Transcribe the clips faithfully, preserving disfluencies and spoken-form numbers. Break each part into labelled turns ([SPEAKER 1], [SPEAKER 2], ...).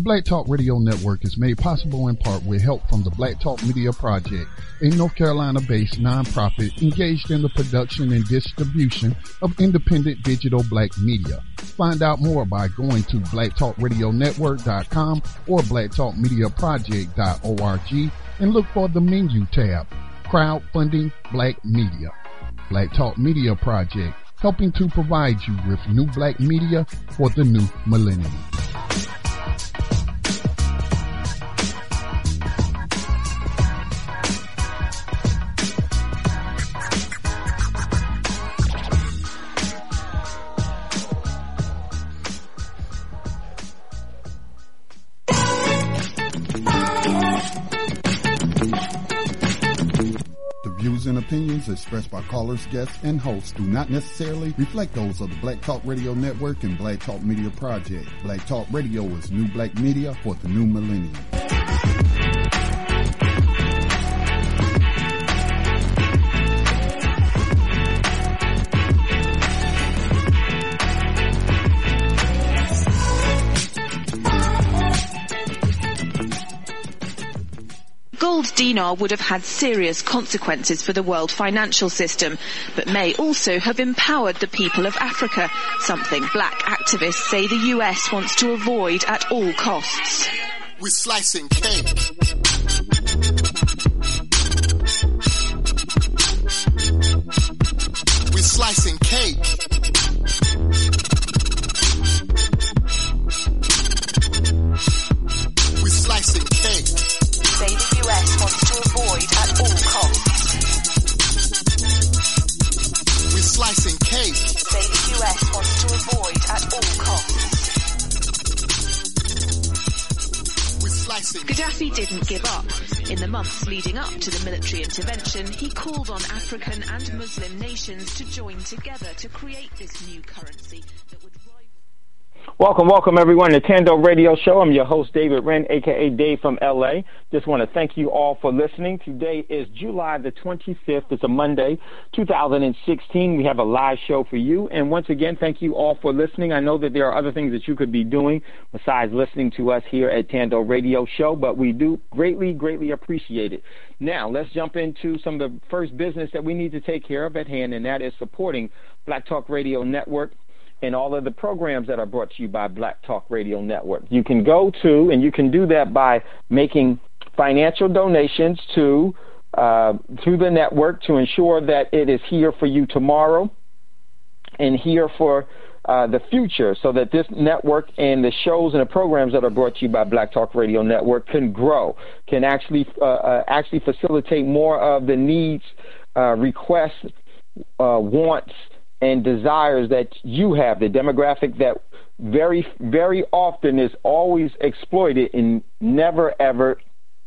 [SPEAKER 1] Black Talk Radio Network is made possible in part with help from the Black Talk Media Project, a North Carolina-based nonprofit engaged in the production and distribution of independent digital black media. Find out more by going to black talk radio network dot com or black talk media project dot org and look for the menu tab, Crowdfunding Black Media. Black Talk Media Project, helping to provide you with new black media for the new millennium.
[SPEAKER 2] And opinions expressed by callers, guests, and hosts do not necessarily reflect those of the Black Talk Radio Network and Black Talk Media Project. Black Talk Radio is new black media for the new millennium.
[SPEAKER 3] Gold dinar would have had serious consequences for the world financial system, but may also have empowered the people of Africa, something black activists say the U S wants to avoid at all costs.
[SPEAKER 4] We're slicing cake. We're slicing cake. We're slicing cake.
[SPEAKER 3] Say the U S wants to avoid at all costs.
[SPEAKER 4] We're slicing cake.
[SPEAKER 3] Say the U S wants to avoid at all costs.
[SPEAKER 4] We're slicing.
[SPEAKER 3] Gaddafi didn't give up. In the months leading up to the military intervention, he called on African and Muslim nations to join together to create this new currency that would rival.
[SPEAKER 5] Welcome, welcome everyone to Tando Radio Show. I'm your host, David Wren, aka Dave from L A. Just want to thank you all for listening. Today is July the twenty-fifth. It's a Monday, two thousand sixteen. We have a live show for you. And once again, thank you all for listening. I know that there are other things that you could be doing besides listening to us here at Tando Radio Show, but we do greatly, greatly appreciate it. Now, let's jump into some of the first business that we need to take care of at hand, and that is supporting Black Talk Radio Network and all of the programs that are brought to you by Black Talk Radio Network. You can go to, and you can do that by making financial donations to uh, through the network to ensure that it is here for you tomorrow and here for uh, the future, so that this network and the shows and the programs that are brought to you by Black Talk Radio Network can grow, can actually uh, uh, actually facilitate more of the needs, uh, requests, uh, wants, and desires that you have, the demographic that very, very often is always exploited and never, ever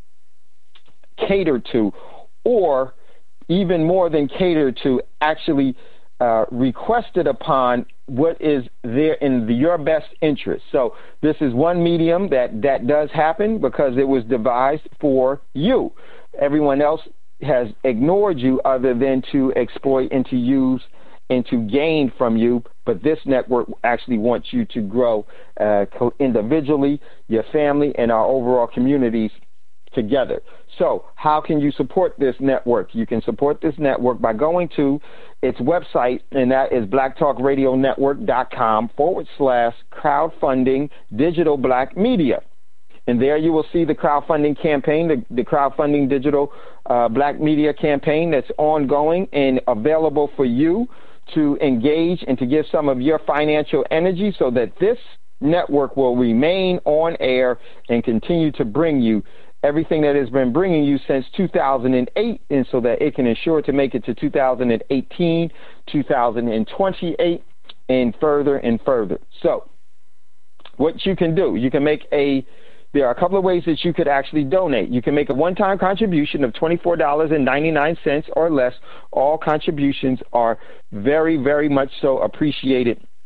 [SPEAKER 5] catered to, or even more than catered to, actually uh, requested upon what is there in the, your best interest. So this is one medium that, that does happen because it was devised for you. Everyone else has ignored you other than to exploit and to use and to gain from you, but this network actually wants you to grow uh, individually, your family, and our overall communities together. So how can you support this network? You can support this network by going to its website, and that is black talk radio network dot com forward slash crowdfunding digital black media. And there you will see the crowdfunding campaign, the, the crowdfunding digital uh, black media campaign that's ongoing and available for you to engage and to give some of your financial energy so that this network will remain on air and continue to bring you everything that has been bringing you since two thousand eight, and so that it can ensure to make it to two thousand eighteen, two thousand twenty-eight, and further and further. So what you can do, you can make a There are a couple of ways that you could actually donate. You can make a one-time contribution of twenty-four dollars and ninety-nine cents or less. All contributions are very, very much so appreciated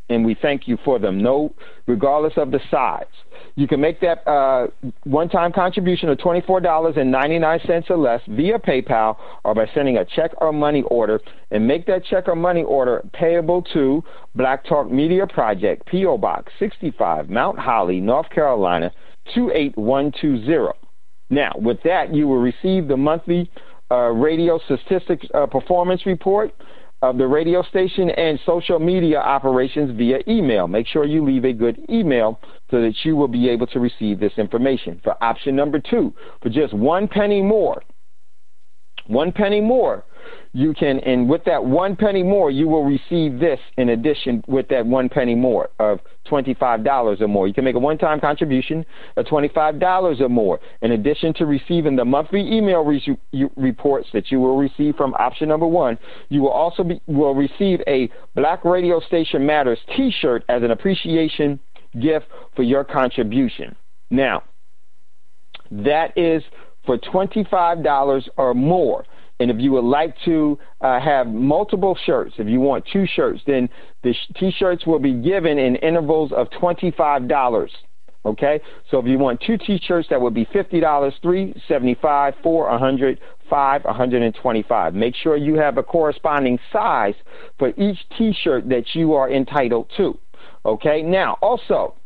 [SPEAKER 5] and we thank you for them, no, regardless of the size. You can make that uh, one-time contribution of twenty-four dollars and ninety-nine cents or less via PayPal or by sending a check or money order, and make that check or money order payable to Black Talk Media Project, P O. Box sixty-five, Mount Holly, North Carolina, two eight one two zero. Now, with that, you will receive the monthly uh, radio statistics uh, performance report of the radio station and social media operations via email. Make sure you leave a good email so that you will be able to receive this information. For option number two, for just one penny more, one penny more, you can, and with that one penny more, you will receive this in addition with that one penny more of twenty-five dollars or more. You can make a one-time contribution of twenty-five dollars or more. In addition to receiving the monthly email re- reports that you will receive from option number one, you will also be, will receive a Black Radio Station Matters t-shirt as an appreciation gift for your contribution. Now, that is for twenty-five dollars or more. And if you would like to uh, have multiple shirts, if you want two shirts, then the sh- T-shirts will be given in intervals of twenty-five dollars. Okay? So if you want two T-shirts, that would be fifty dollars, three seventy-five, four one hundred, five one hundred twenty-five. Make sure you have a corresponding size for each T-shirt that you are entitled to. Okay? Now, also,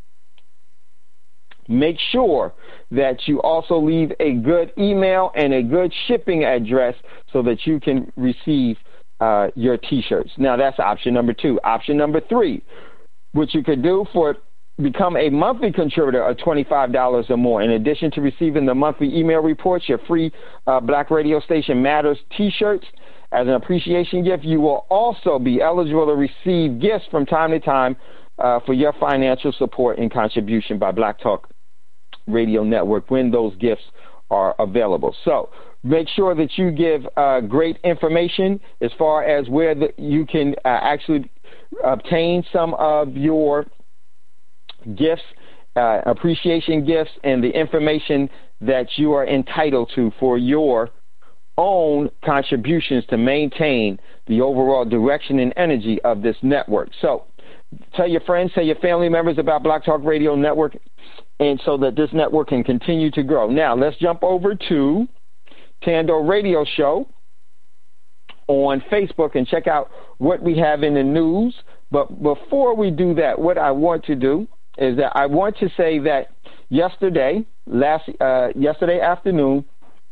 [SPEAKER 5] make sure that you also leave a good email and a good shipping address so that you can receive uh, your T-shirts. Now, that's option number two. Option number three, what you could do for become a monthly contributor of twenty-five dollars or more. In addition to receiving the monthly email reports, your free uh, Black Radio Station Matters T-shirts, as an appreciation gift, you will also be eligible to receive gifts from time to time uh, for your financial support and contribution by Black Talk Radio Network when those gifts are available. So make sure that you give uh, great information as far as where the, you can uh, actually obtain some of your gifts, uh, appreciation gifts, and the information that you are entitled to for your own contributions to maintain the overall direction and energy of this network. So tell your friends, tell your family members about Black Talk Radio Network, and so that this network can continue to grow. Now, let's jump over to Tando Radio Show on Facebook and check out what we have in the news. But before we do that, what I want to do is that I want to say that yesterday, last uh, yesterday afternoon,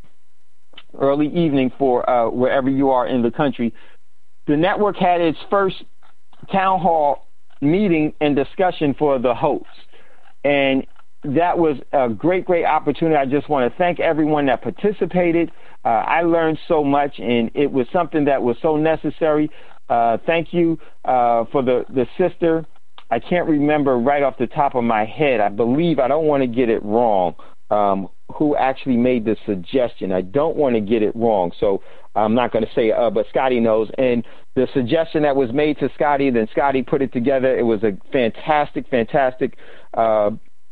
[SPEAKER 5] early evening for uh, wherever you are in the country, the network had its first town hall meeting and discussion for the hosts. And that was a great, great opportunity. I just want to thank everyone that participated. Uh, I learned so much, and it was something that was so necessary. Uh, thank you uh, for the, the sister. I can't remember right off the top of my head. I believe, I don't want to get it wrong, um, who actually made the suggestion. I don't want to get it wrong, so I'm not going to say, uh, but Scotty knows. And the suggestion that was made to Scotty, then Scotty put it together. It was a fantastic, fantastic uh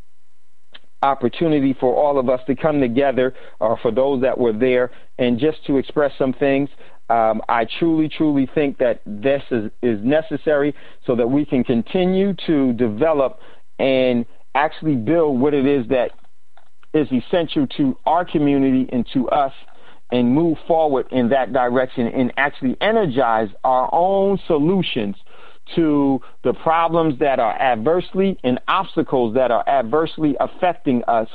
[SPEAKER 5] opportunity for all of us to come together, or uh, for those that were there, and just to express some things. Um, I truly, truly think that this is, is necessary so that we can continue to develop and actually build what it is that is essential to our community and to us, and move forward in that direction and actually energize our own solutions to the problems that are adversely and obstacles that are adversely affecting us.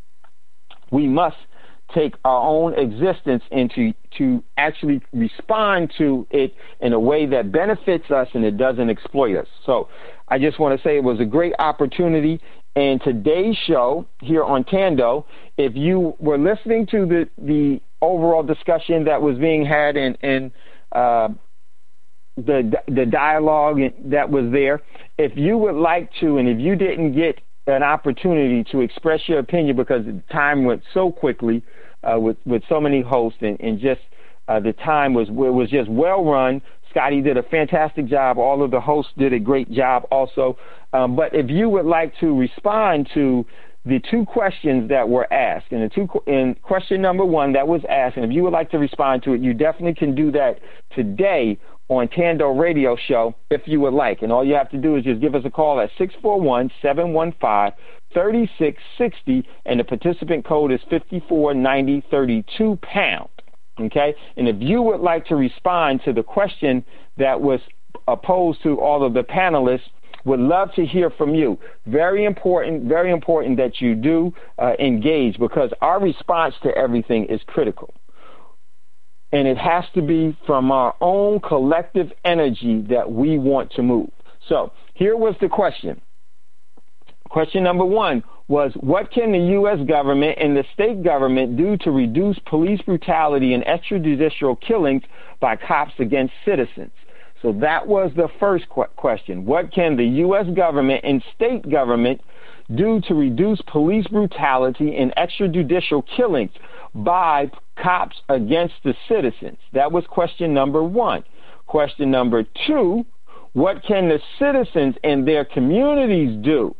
[SPEAKER 5] We must take our own existence and to, to actually respond to it in a way that benefits us and it doesn't exploit us. So I just want to say it was a great opportunity. And today's show here on Tando, if you were listening to the, the overall discussion that was being had in, in uh, the the dialogue that was there, if you would like to, and if you didn't get an opportunity to express your opinion because the time went so quickly uh, with with so many hosts, and, and just uh, the time was was just well run. Scotty did a fantastic job. All of the hosts did a great job also. Um, but if you would like to respond to the two questions that were asked, and the two in question number one that was asked, and if you would like to respond to it, you definitely can do that today on Tando Radio Show if you would like. And all you have to do is just give us a call at six four one, seven one five, three six six zero, and the participant code is five four nine zero three two pound. Okay? And if you would like to respond to the question that was posed to all of the panelists, would love to hear from you. Very important, very important that you do uh, engage, because our response to everything is critical. And it has to be from our own collective energy that we want to move. So here was the question. Question number one was, what can the U S government and the state government do to reduce police brutality and extrajudicial killings by cops against citizens? So that was the first qu- question. What can the U S government and state government do to reduce police brutality and extrajudicial killings by cops against the citizens? That was question number one. Question number two, what can the citizens and their communities do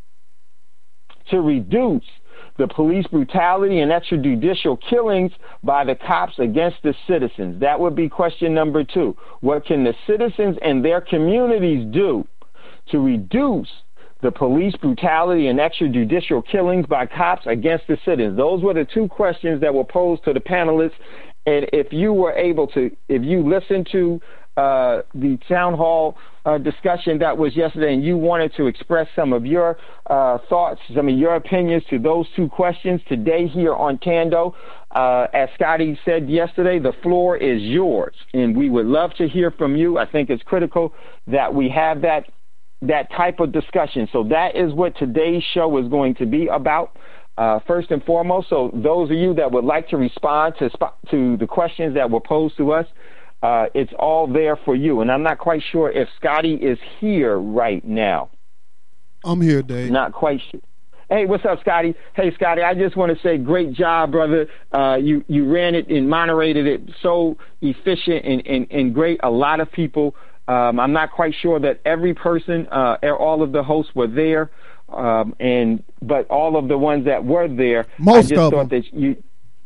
[SPEAKER 5] to reduce the police brutality and extrajudicial killings by the cops against the citizens? That would be question number two. What can the citizens and their communities do to reduce the police brutality and extrajudicial killings by cops against the citizens? Those were the two questions that were posed to the panelists. And if you were able to, if you listened to uh, the town hall uh, discussion that was yesterday, and you wanted to express some of your uh, thoughts, some of your opinions to those two questions today here on Tando, uh, as Scotty said yesterday, the floor is yours, and we would love to hear from you. I think it's critical that we have that that type of discussion. So that is what today's show is going to be about, uh, first and foremost. So those of you that would like to respond to to the questions that were posed to us, uh, it's all there for you. And I'm not quite sure if Scotty is here right now.
[SPEAKER 1] I'm here, Dave.
[SPEAKER 5] Not quite sure. Hey, what's up, Scotty? Hey, Scotty, I just want to say great job, brother. Uh, you, you ran it and moderated it so efficient and, and, and great. A lot of people, um, I'm not quite sure that every person, uh, all of the hosts were there, um, and but all of the ones that were there,
[SPEAKER 1] most
[SPEAKER 5] I just
[SPEAKER 1] of
[SPEAKER 5] thought
[SPEAKER 1] them.
[SPEAKER 5] that you.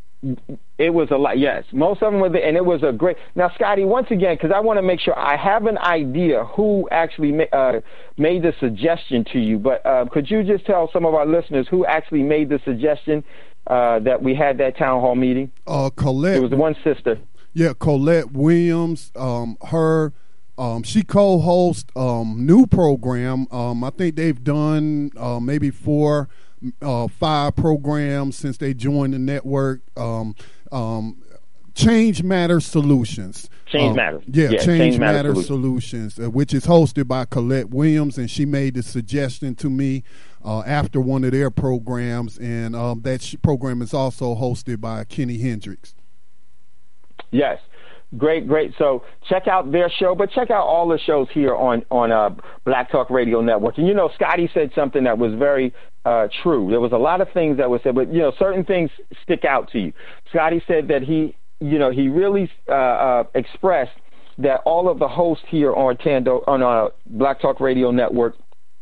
[SPEAKER 5] It was a lot, yes. Most of them were there, and it was a great. Now, Scotty, once again, because I want to make sure I have an idea who actually ma- uh, made the suggestion to you, but uh, could you just tell some of our listeners who actually made the suggestion uh, that we had that town hall meeting?
[SPEAKER 1] Uh, Colette.
[SPEAKER 5] It was the one sister.
[SPEAKER 1] Yeah, Colette Williams. Um, her, um, she co-hosts um, new program. Um, I think they've done uh, maybe four. Uh, five programs since they joined the network. Um, um, Change Matters Solutions.
[SPEAKER 5] Change
[SPEAKER 1] um,
[SPEAKER 5] Matters.
[SPEAKER 1] Yeah,
[SPEAKER 5] yeah
[SPEAKER 1] Change,
[SPEAKER 5] Change
[SPEAKER 1] Matters,
[SPEAKER 5] Matters
[SPEAKER 1] Solutions, uh, which is hosted by Colette Williams, and she made the suggestion to me uh, after one of their programs, and um, that sh- program is also hosted by Kenny Hendricks.
[SPEAKER 5] Yes. Great, great. So check out their show, but check out all the shows here on on uh, Black Talk Radio Network. And, you know, Scotty said something that was very uh, true. There was a lot of things that were said, but, you know, certain things stick out to you. Scotty said that he, you know, he really uh, uh, expressed that all of the hosts here on Tando, on uh, Black Talk Radio Network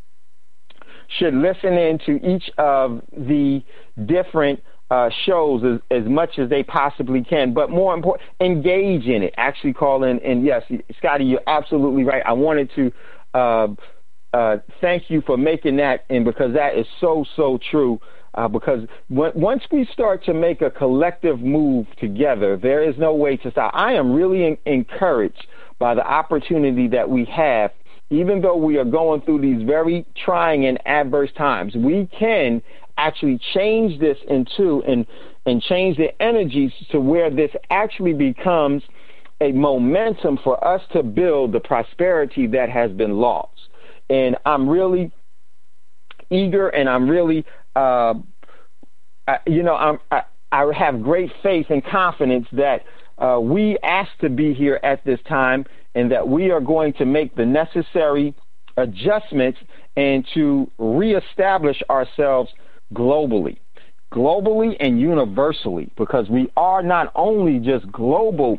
[SPEAKER 5] should listen in to each of the different Uh, shows as, as much as they possibly can, but more important, engage in it. Actually call in, and yes, Scotty, you're absolutely right. I wanted to uh, uh, thank you for making that, and because that is so, so true, uh, because when, once we start to make a collective move together, there is no way to stop. I am really in, encouraged by the opportunity that we have. Even though we are going through these very trying and adverse times, we can actually change this into and and change the energies to where this actually becomes a momentum for us to build the prosperity that has been lost. And I'm really eager, and I'm really, uh, I, you know, I'm, I, I have great faith and confidence that uh, we asked to be here at this time, and that we are going to make the necessary adjustments and to reestablish ourselves globally, globally and universally, because we are not only just global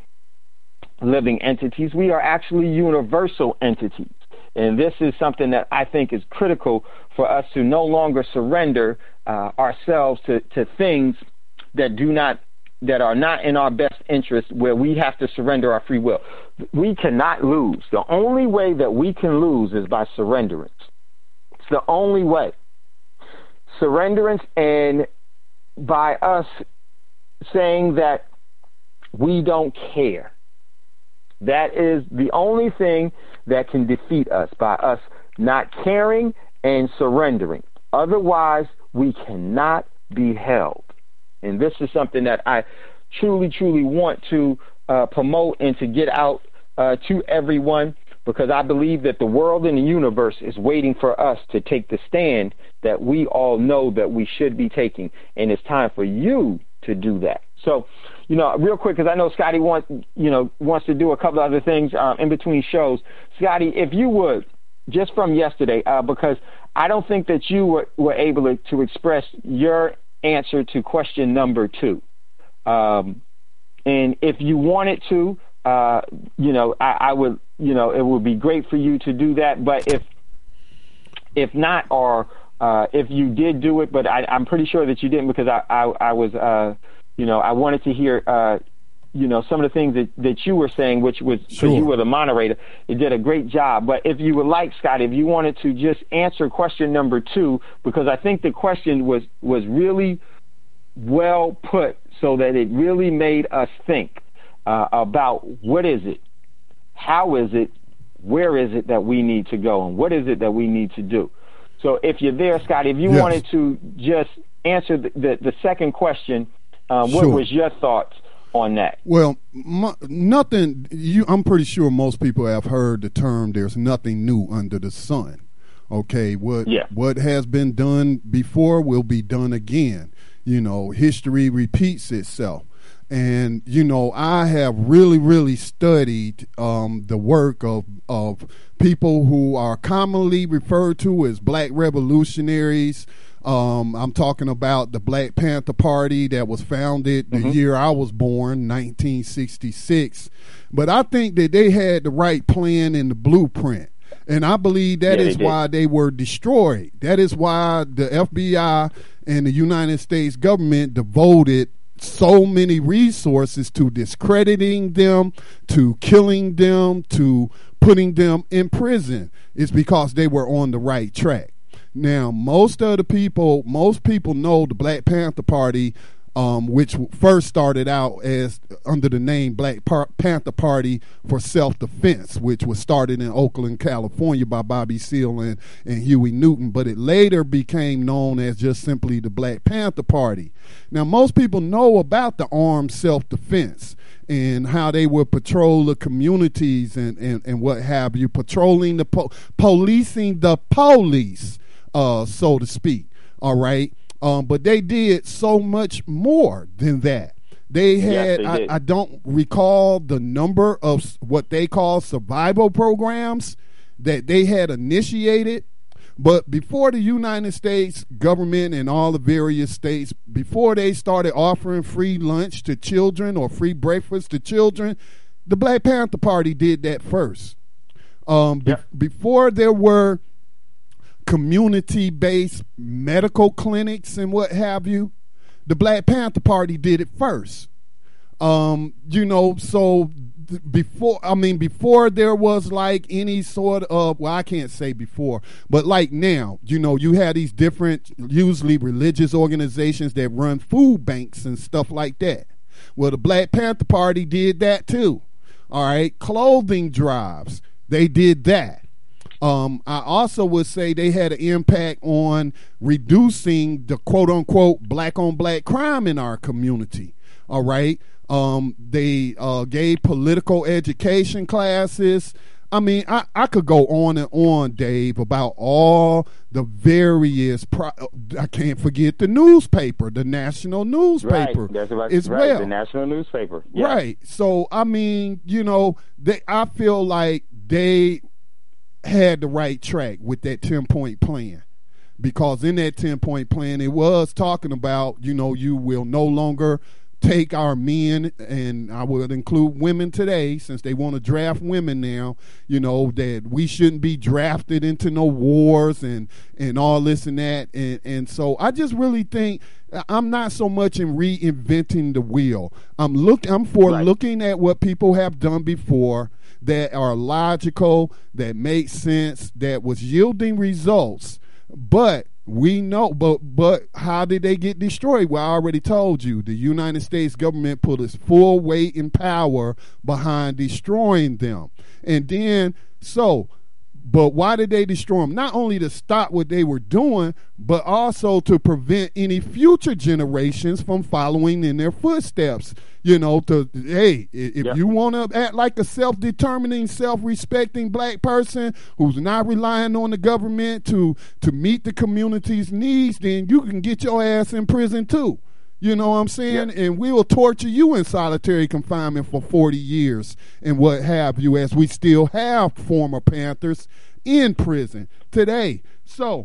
[SPEAKER 5] living entities, we are actually universal entities. And this is something that I think is critical for us to no longer surrender uh, ourselves to, to things that do not that are not in our best interest, where we have to surrender our free will. We cannot lose. The only way that we can lose is by surrenderance. It's the only way. Surrenderance, and by us saying that we don't care. That is the only thing that can defeat us, by us not caring and surrendering. Otherwise, we cannot be held. And this is something that I truly, truly want to uh, promote and to get out uh, to everyone, because I believe that the world and the universe is waiting for us to take the stand that we all know that we should be taking. And it's time for you to do that. So, you know, real quick, because I know Scotty wants, you know, wants to do a couple other things um, in between shows. Scotty, if you would, just from yesterday, uh, because I don't think that you were, were able to, to express your answer to question number two. Um, and if you wanted to, uh, you know, I, I would, you know, it would be great for you to do that. But if, if not, or uh, if you did do it, but I, I'm pretty sure that you didn't, because I, I, I was, uh, you know, I wanted to hear, uh, you know, some of the things that, that you were saying, which was, because sure. you were the moderator, you did a great job. But if you would like, Scott, if you wanted to just answer question number two, because I think the question was, was really well put, so that it really made us think uh, about what is it, how is it, where is it that we need to go, and what is it that we need to do. So if you're there, Scott, if you yes. wanted to just answer the, the, the second question, uh, what
[SPEAKER 1] sure.
[SPEAKER 5] was your thoughts on that?
[SPEAKER 1] Well, my, nothing. You, I'm pretty sure most people have heard the term "there's nothing new under the sun." Okay, what
[SPEAKER 5] yeah.
[SPEAKER 1] what has been done before will be done again. You know, history repeats itself. And, you know, I have really, really studied um, the work of, of people who are commonly referred to as black revolutionaries. Um, I'm talking about the Black Panther Party that was founded the mm-hmm. year I was born, nineteen sixty-six. But I think that they had the right plan and the blueprint. And I believe that yeah, is they why they were destroyed. That is why the F B I and the United States government devoted so many resources to discrediting them, to killing them, to putting them in prison. It's because they were on the right track. Now, most of the people, most people know the Black Panther Party, um, which first started out as under the name Black Par- Panther Party for Self-Defense, which was started in Oakland, California by Bobby Seale and, and Huey Newton, but it later became known as just simply the Black Panther Party. Now, most people know about the armed self-defense and how they would patrol the communities and, and, and what have you, patrolling the po- policing the police, uh, so to speak, all right? Um, but they did so much more than that. They had, yes, they I, I don't recall the number of what they call survival programs that they had initiated. But before the United States government and all the various states, before they started offering free lunch to children or free breakfast to children, the Black Panther Party did that first. Um, yep. be- before there were community-based medical clinics and what have you, the Black Panther Party did it first. Um, you know, so th- before, I mean, before there was like any sort of, well, I can't say before, but like now, you know, you had these different, usually religious organizations that run food banks and stuff like that. Well, the Black Panther Party did that too. All right. Clothing drives, they did that. Um, I also would say they had an impact on reducing the quote-unquote black-on-black crime in our community, all right? Um, they uh, gave political education classes. I mean, I, I could go on and on, Dave, about all the various, pro- I can't forget the newspaper, the national newspaper
[SPEAKER 5] right. That's right.
[SPEAKER 1] as
[SPEAKER 5] right.
[SPEAKER 1] well.
[SPEAKER 5] The national newspaper. Yeah.
[SPEAKER 1] Right. So, I mean, you know, they. I feel like they had the right track with that ten-point plan, because in that ten-point plan it was talking about, you know, you will no longer take our men, and I would include women today, since they want to draft women now, you know, that we shouldn't be drafted into no wars and, and all this and that. And, and so I just really think I'm not so much in reinventing the wheel. I'm look, I'm for right. looking at what people have done before that are logical, that make sense, that was yielding results. But we know, but but how did they get destroyed? Well, I already told you. The United States government put its full weight and power behind destroying them. And then, so, but why did they destroy them? Not only to stop what they were doing, but also to prevent any future generations from following in their footsteps. You know, to, hey, if yeah. you want to act like a self-determining, self-respecting black person who's not relying on the government to, to meet the community's needs, then you can get your ass in prison too. You know what I'm saying? Yeah. And we will torture you in solitary confinement for forty years and what have you, as we still have former Panthers in prison today. So,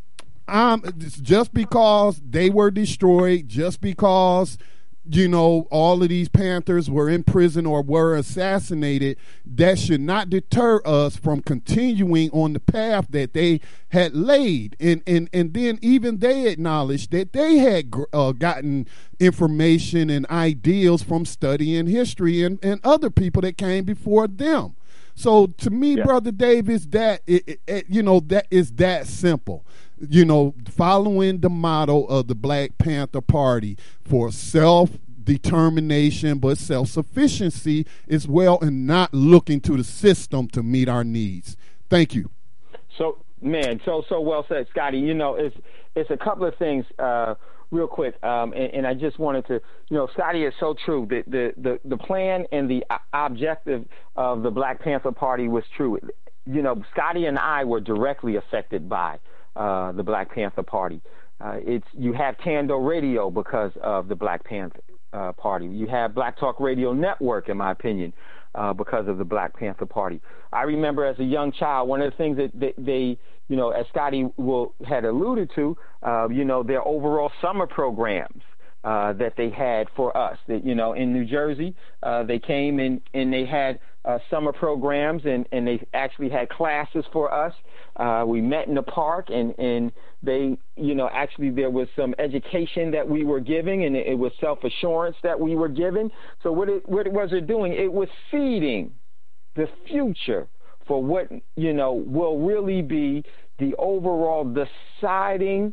[SPEAKER 1] um, just because they were destroyed, just because, you know, all of these Panthers were in prison or were assassinated, that should not deter us from continuing on the path that they had laid. And and, and then even they acknowledged that they had uh, gotten information and ideals from studying history and, and other people that came before them. So to me, yeah. Brother Davis, that it, it, it, you know, that is that simple. You know, following the motto of the Black Panther Party for self-determination but self-sufficiency as well, and not looking to the system to meet our needs. Thank you.
[SPEAKER 5] So, man, so so well said, Scotty. You know, it's it's a couple of things uh, real quick, um, and, and I just wanted to, you know, Scotty is so true. The, the, the, the plan and the objective of the Black Panther Party was true. You know, Scotty and I were directly affected by Uh, the Black Panther Party. Uh, it's you have Tando Radio because of the Black Panther uh, Party. You have Black Talk Radio Network, in my opinion, uh, because of the Black Panther Party. I remember as a young child, one of the things that they, they you know, as Scotty will, had alluded to, uh, you know, their overall summer programs uh, that they had for us. That, you know, in New Jersey, uh, they came in and they had uh, summer programs, and, and they actually had classes for us. Uh, we met in the park, and, and they, you know, actually there was some education that we were giving, and it, it was self-assurance that we were giving. So what it, what was it doing? It was seeding the future for what, you know, will really be the overall deciding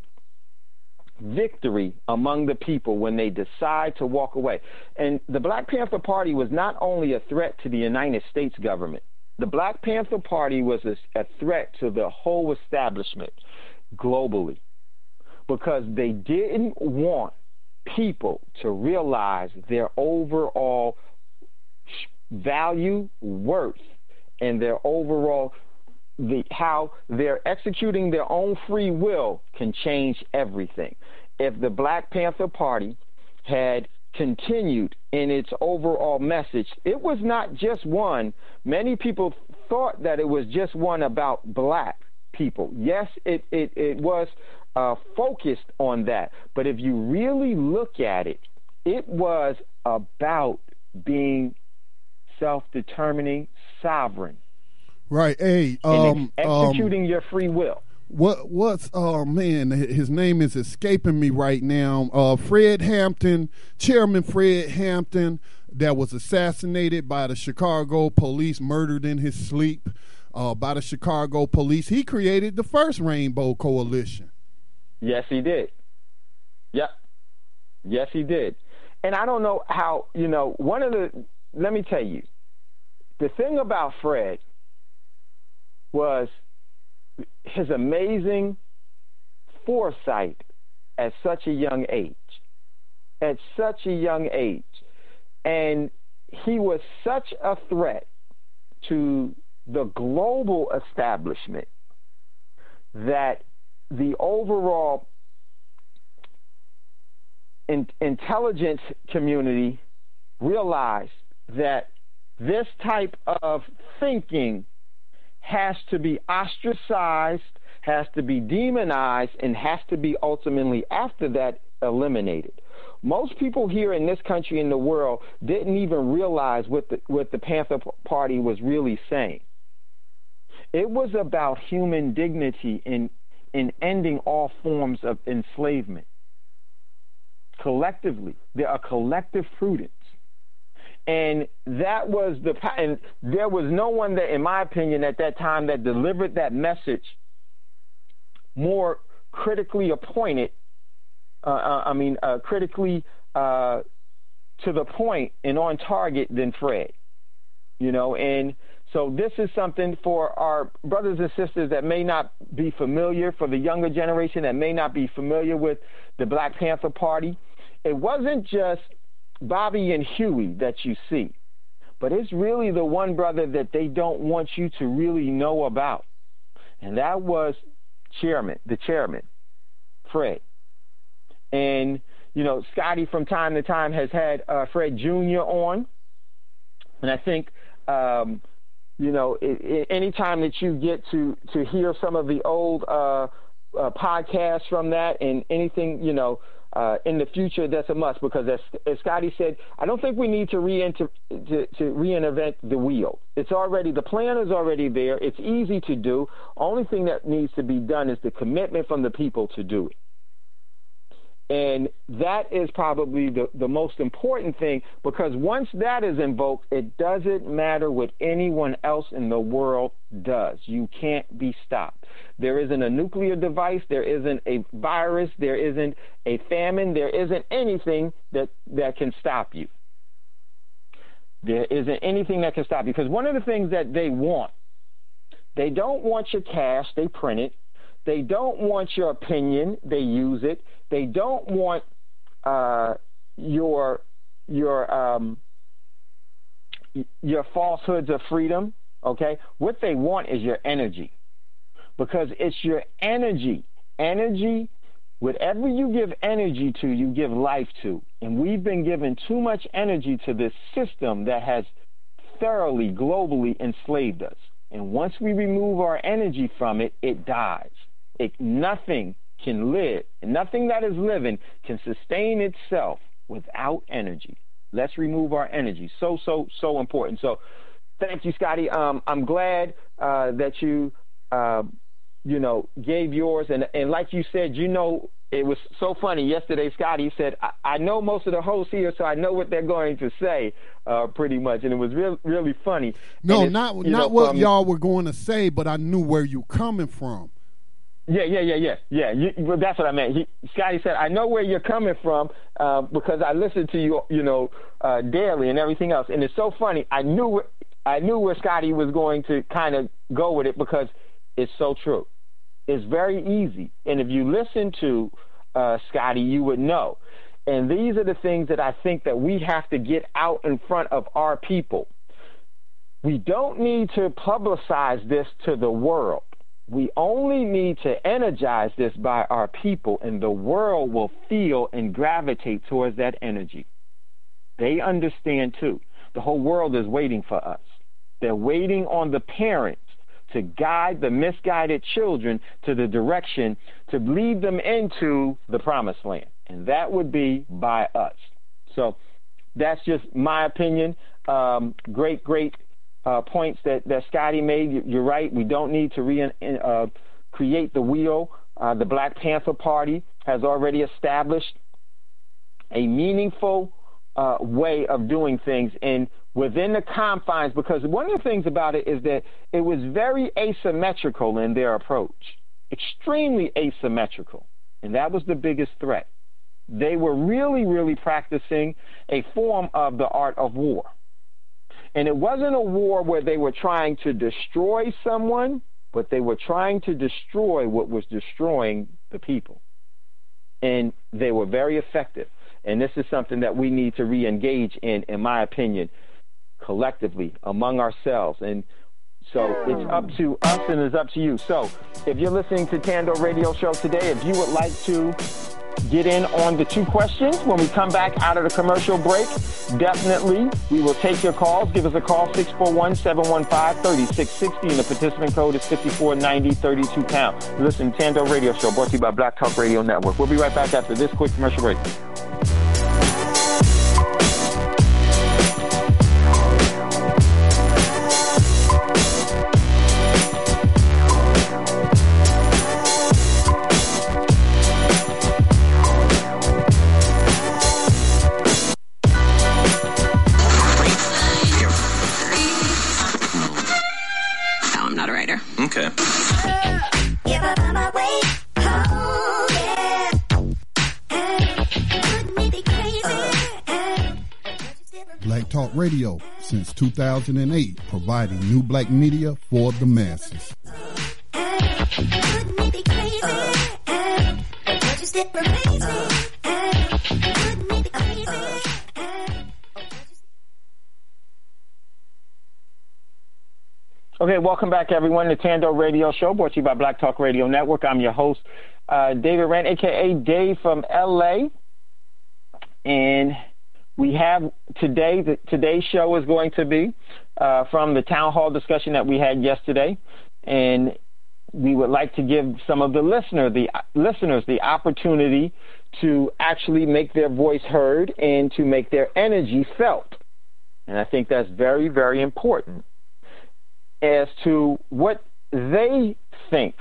[SPEAKER 5] victory among the people when they decide to walk away. And the Black Panther Party was not only a threat to the United States government. The Black Panther Party was a, a threat to the whole establishment globally, because they didn't want people to realize their overall value, worth, and their overall the how they're executing their own free will can change everything. If the Black Panther Party had continued in its overall message, it was not just one. Many people thought that it was just one about black people. Yes, it, it, it was uh, focused on that. But if you really look at it, it was about being self-determining, sovereign.
[SPEAKER 1] Right. Hey, um,
[SPEAKER 5] and ex- executing
[SPEAKER 1] um,
[SPEAKER 5] your free will.
[SPEAKER 1] What what's oh man, his name is escaping me right now. Uh, Fred Hampton, Chairman Fred Hampton, that was assassinated by the Chicago police, murdered in his sleep uh, by the Chicago police. He created the first Rainbow Coalition.
[SPEAKER 5] Yes, he did. Yep. Yes, he did. And I don't know how, you know, one of the, let me tell you, the thing about Fred was his amazing foresight at such a young age, at such a young age. And he was such a threat to the global establishment that the overall in- intelligence community realized that this type of thinking has to be ostracized, has to be demonized, and has to be ultimately, after that, eliminated. most people here in this country and the world didn't even realize what the, what the Panther Party was really saying. It was about human dignity in, in ending all forms of enslavement. Collectively, there are collective prudence. And that was the, and there was no one that, in my opinion, at that time that delivered that message more critically appointed, uh, I mean, uh, critically uh, to the point and on target than Fred, you know. And so this is something for our brothers and sisters that may not be familiar, for the younger generation that may not be familiar with the Black Panther Party. It wasn't just Bobby and Huey that you see, but it's really the one brother that they don't want you to really know about, and that was chairman, the chairman, Fred. And, you know, Scotty from time to time has had uh, Fred Junior on, and I think, um, you know, it, it, anytime that you get to, to hear some of the old uh, uh, podcasts from that and anything, you know, Uh, in the future, that's a must, because as, as Scotty said, I don't think we need to, re-enter, to, to reinvent the wheel. It's already, the plan is already there. It's easy to do. Only thing that needs to be done is the commitment from the people to do it. And that is probably the, the most important thing, because once that is invoked, it doesn't matter what anyone else in the world does. You can't be stopped. There isn't a nuclear device. There isn't a virus. There isn't a famine. There isn't anything that, that can stop you. There isn't anything that can stop you. Because one of the things that they want, they don't want your cash. They print it. They don't want your opinion. They use it. They don't want uh, your your um, your falsehoods of freedom. Okay, what they want is your energy, because it's your energy. Energy, whatever you give energy to, you give life to. And we've been given too much energy to this system that has thoroughly, globally enslaved us. And once we remove our energy from it, it dies. It, nothing can live, and nothing that is living can sustain itself without energy. Let's remove our energy. So, so, so important. So thank you, Scotty. Um, I'm glad uh, that you, uh, you know, gave yours. And, and like you said, you know, it was so funny. Yesterday, Scotty said, I, I know most of the hosts here, so I know what they're going to say uh, pretty much. And it was real, really funny.
[SPEAKER 1] No, not,
[SPEAKER 5] not
[SPEAKER 1] know, what
[SPEAKER 5] from,
[SPEAKER 1] y'all were going to say, but I knew where you coming from.
[SPEAKER 5] Yeah, yeah, yeah, yeah, yeah. You, well, that's what I meant. He, Scotty said, I know where you're coming from uh, because I listen to you, you know, uh, daily and everything else. And it's so funny. I knew I knew where Scotty was going to kind of go with it, because it's so true. It's very easy. And if you listen to uh, Scotty, you would know. And these are the things that I think that we have to get out in front of our people. We don't need to publicize this to the world. We only need to energize this by our people, and the world will feel and gravitate towards that energy. They understand, too. The whole world is waiting for us. They're waiting on the parents to guide the misguided children to the direction to lead them into the promised land, and that would be by us. So that's just my opinion. Um, great, great Uh, points that, that Scotty made. You're right. We don't need to re, uh, create the wheel. Uh, the Black Panther Party has already established a meaningful uh, way of doing things, and within the confines, because one of the things about it is that it was very asymmetrical in their approach, extremely asymmetrical, and that was the biggest threat. They were really, really practicing a form of the art of war. And it wasn't a war where they were trying to destroy someone, but they were trying to destroy what was destroying the people. And they were very effective. And this is something that we need to re-engage in, in my opinion, collectively, among ourselves. And so it's up to us and it's up to you. So if you're listening to Tando Radio Show today, if you would like to get in on the two questions when we come back out of the commercial break, definitely we will take your calls. Give us a call, six four one, seven one five, three six six zero, and the participant code is five four nine zero, thirty-two pound. Listen to Tando Radio Show, brought to you by Black Talk Radio Network. We'll be right back after this quick commercial break.
[SPEAKER 2] Radio since two thousand eight, providing new black media for the masses.
[SPEAKER 5] Okay, welcome back, everyone, to Tando Radio Show, brought to you by Black Talk Radio Network. I'm your host, uh, David Rand, a k a. Dave from L A. And we have today, the, today's show is going to be uh, from the town hall discussion that we had yesterday. And we would like to give some of the listener, the listeners the opportunity to actually make their voice heard and to make their energy felt. And I think that's very, very important as to what they think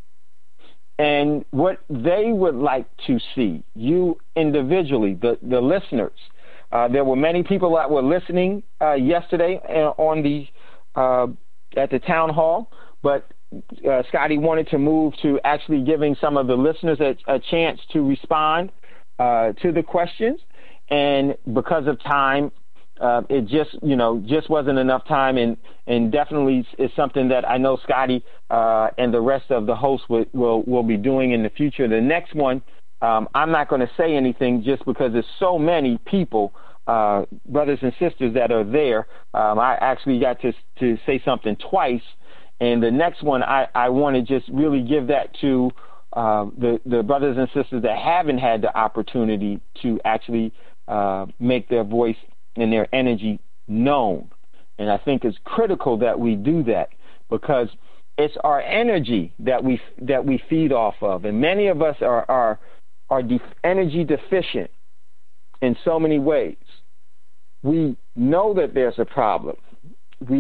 [SPEAKER 5] and what they would like to see, you individually, the, the listeners. Uh, there were many people that were listening uh, yesterday on the uh, at the town hall, but uh, Scotty wanted to move to actually giving some of the listeners a, a chance to respond uh, to the questions, and because of time, Uh, it just, you know, just wasn't enough time, and, and definitely is something that I know Scotty uh, and the rest of the hosts will, will, will be doing in the future. The next one, um, I'm not going to say anything just because there's so many people, uh, brothers and sisters that are there. Um, I actually got to to say something twice, and the next one I, I want to just really give that to uh, the, the brothers and sisters that haven't had the opportunity to actually uh, make their voice and their energy known. And I think it's critical that we do that, because it's our energy that we that we feed off of, and many of us are are are de- energy deficient in so many ways. We know that there's a problem. We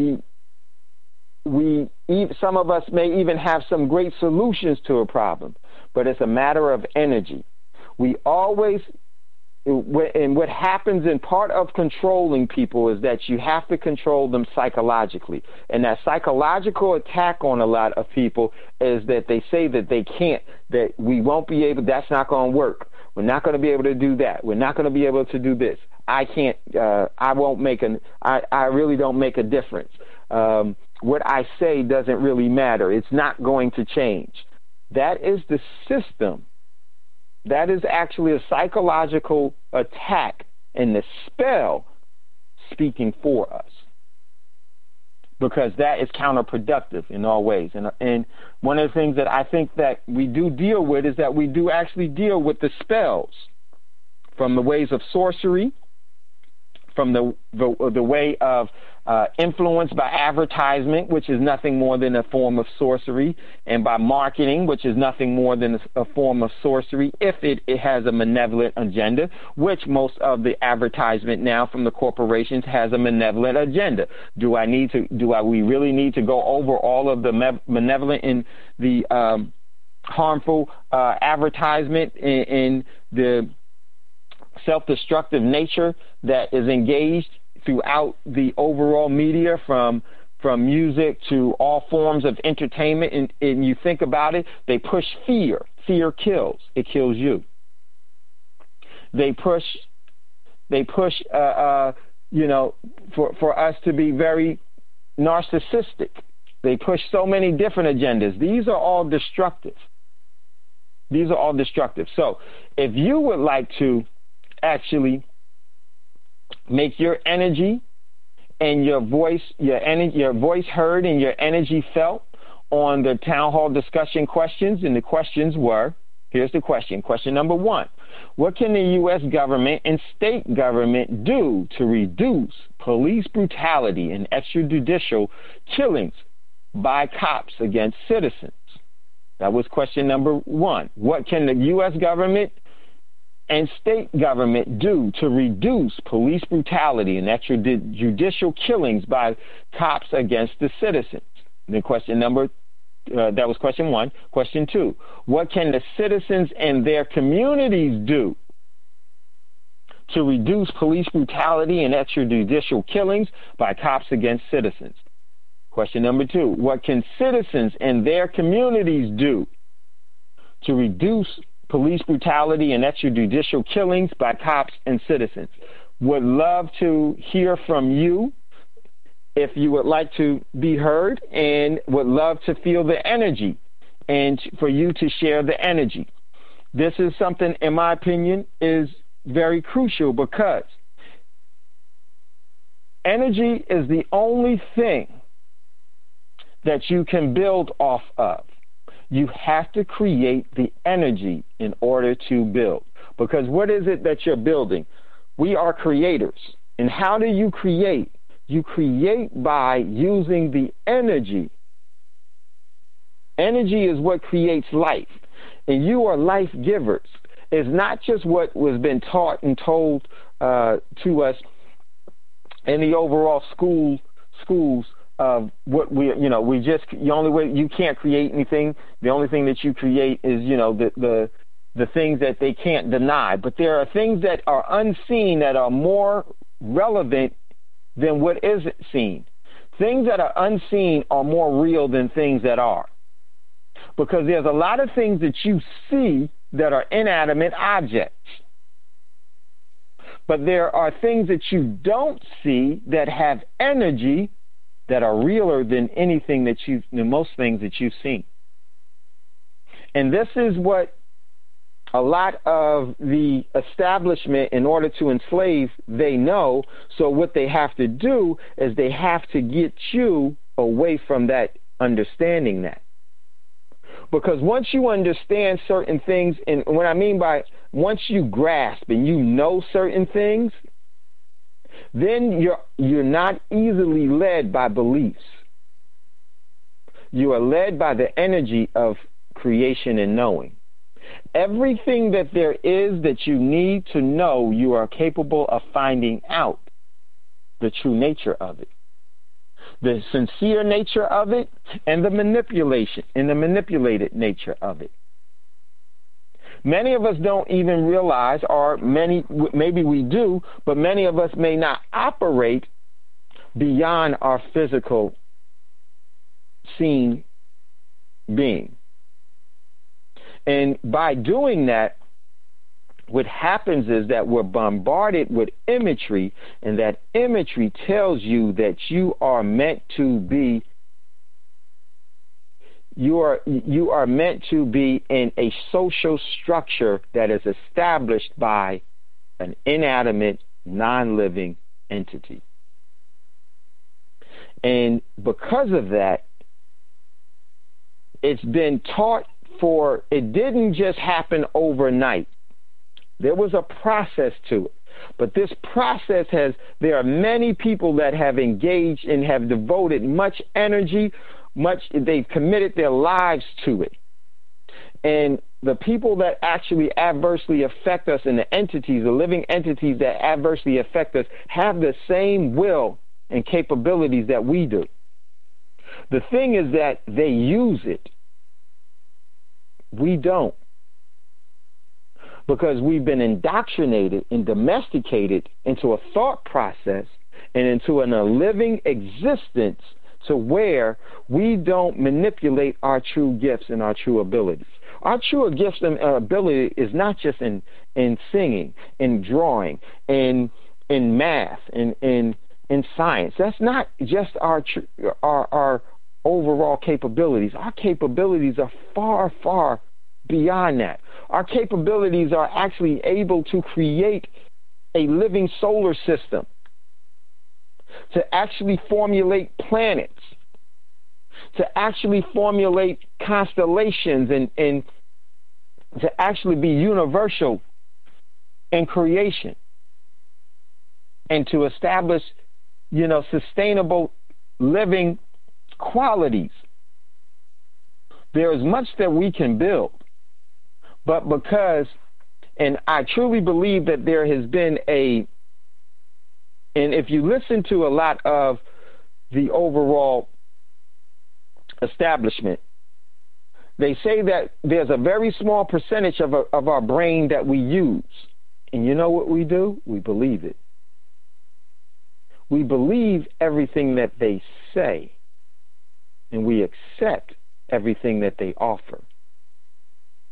[SPEAKER 5] we some of us may even have some great solutions to a problem, but it's a matter of energy. We always And what happens in part of controlling people is that you have to control them psychologically. And that psychological attack on a lot of people is that they say that they can't, that we won't be able, that's not going to work. We're not going to be able to do that. We're not going to be able to do this. I can't, uh, I won't make an, I, I really don't make a difference. Um, what I say doesn't really matter. It's not going to change. That is the system. That is actually a psychological attack and the spell speaking for us, because that is counterproductive in all ways. And, and one of the things that I think that we do deal with is that we do actually deal with the spells from the ways of sorcery, from the the, the way of uh, influence by advertisement, which is nothing more than a form of sorcery, and by marketing, which is nothing more than a, a form of sorcery, if it, it has a malevolent agenda, which most of the advertisement now from the corporations has a malevolent agenda. Do I need to? Do I? We really need to go over all of the malevolent and the um, harmful uh, advertisement in, in the self-destructive nature that is engaged throughout the overall media, from from music to all forms of entertainment. And, and you think about it, they push fear. Fear kills. It kills you. They push, they push, uh, uh, you know, for, for us to be very narcissistic. They push so many different agendas. These are all destructive. These are all destructive. So if you would like to actually make your energy and your voice, your energy, your voice heard and your energy felt on the town hall discussion questions. And the questions were, here's the question. Question number one: what can the U S government and state government do to reduce police brutality and extrajudicial killings by cops against citizens? That was question number one. What can the U S government and state government do to reduce police brutality and extrajudicial killings by cops against the citizens? And then question number, uh, that was question one. Question two: what can the citizens and their communities do to reduce police brutality and extrajudicial killings by cops against citizens? Question number two: what can citizens and their communities do to reduce police brutality and extrajudicial killings by cops and citizens? would love to hear from you if you would like to be heard, and would love to feel the energy and for you to share the energy. This is something, in my opinion, is very crucial, because energy is the only thing that you can build off of. You have to create the energy in order to build. Because what is it that you're building? We are creators. And how do you create? You create by using the energy. Energy is what creates life. And you are life givers. It's not just what was been taught and told uh, to us in the overall school schools of what we, you know, we just, the only way, you can't create anything. The only thing that you create is, you know, the, the, the things that they can't deny. But there are things that are unseen that are more relevant than what isn't seen. Things that are unseen are more real than things that are. Because there's a lot of things that you see that are inanimate objects. But there are things that you don't see that have energy that are realer than anything that you, than most things that you've seen. And this is what a lot of the establishment, in order to enslave, they know. So what they have to do is they have to get you away from that, understanding that. Because once you understand certain things, and what I mean by once you grasp and you know certain things, then you're you're not easily led by beliefs. You are led by the energy of creation and knowing. Everything that there is that you need to know, you are capable of finding out the true nature of it, the sincere nature of it, and the manipulation and the manipulated nature of it. Many of us don't even realize, or many, maybe we do, but many of us may not operate beyond our physical seen being. And by doing that, what happens is that we're bombarded with imagery, and that imagery tells you that you are meant to be You are you are meant to be in a social structure that is established by an inanimate, non-living entity. And because of that, it's been taught for, it didn't just happen overnight. There was a process to it. But this process has, there are many people that have engaged and have devoted much energy, much, they've committed their lives to it. And the people that actually adversely affect us, and the entities, the living entities that adversely affect us, have the same will and capabilities that we do. The thing is that they use it. We don't. Because we've been indoctrinated and domesticated into a thought process and into an, a living existence to where we don't manipulate our true gifts and our true abilities. Our true gifts and ability is not just in, in singing, in drawing, in in math, in in in science. That's not just our our our overall capabilities. Our capabilities are far, far beyond that. Our capabilities are actually able to create a living solar system, to actually formulate planets, to actually formulate constellations, and, and to actually be universal in creation, and to establish, you know, sustainable living qualities. There is much that we can build, but because, and I truly believe that there has been a, and if you listen to a lot of the overall establishment, they say that there's a very small percentage of, a, of our brain that we use. And you know what we do? We believe it. We believe everything that they say, and we accept everything that they offer.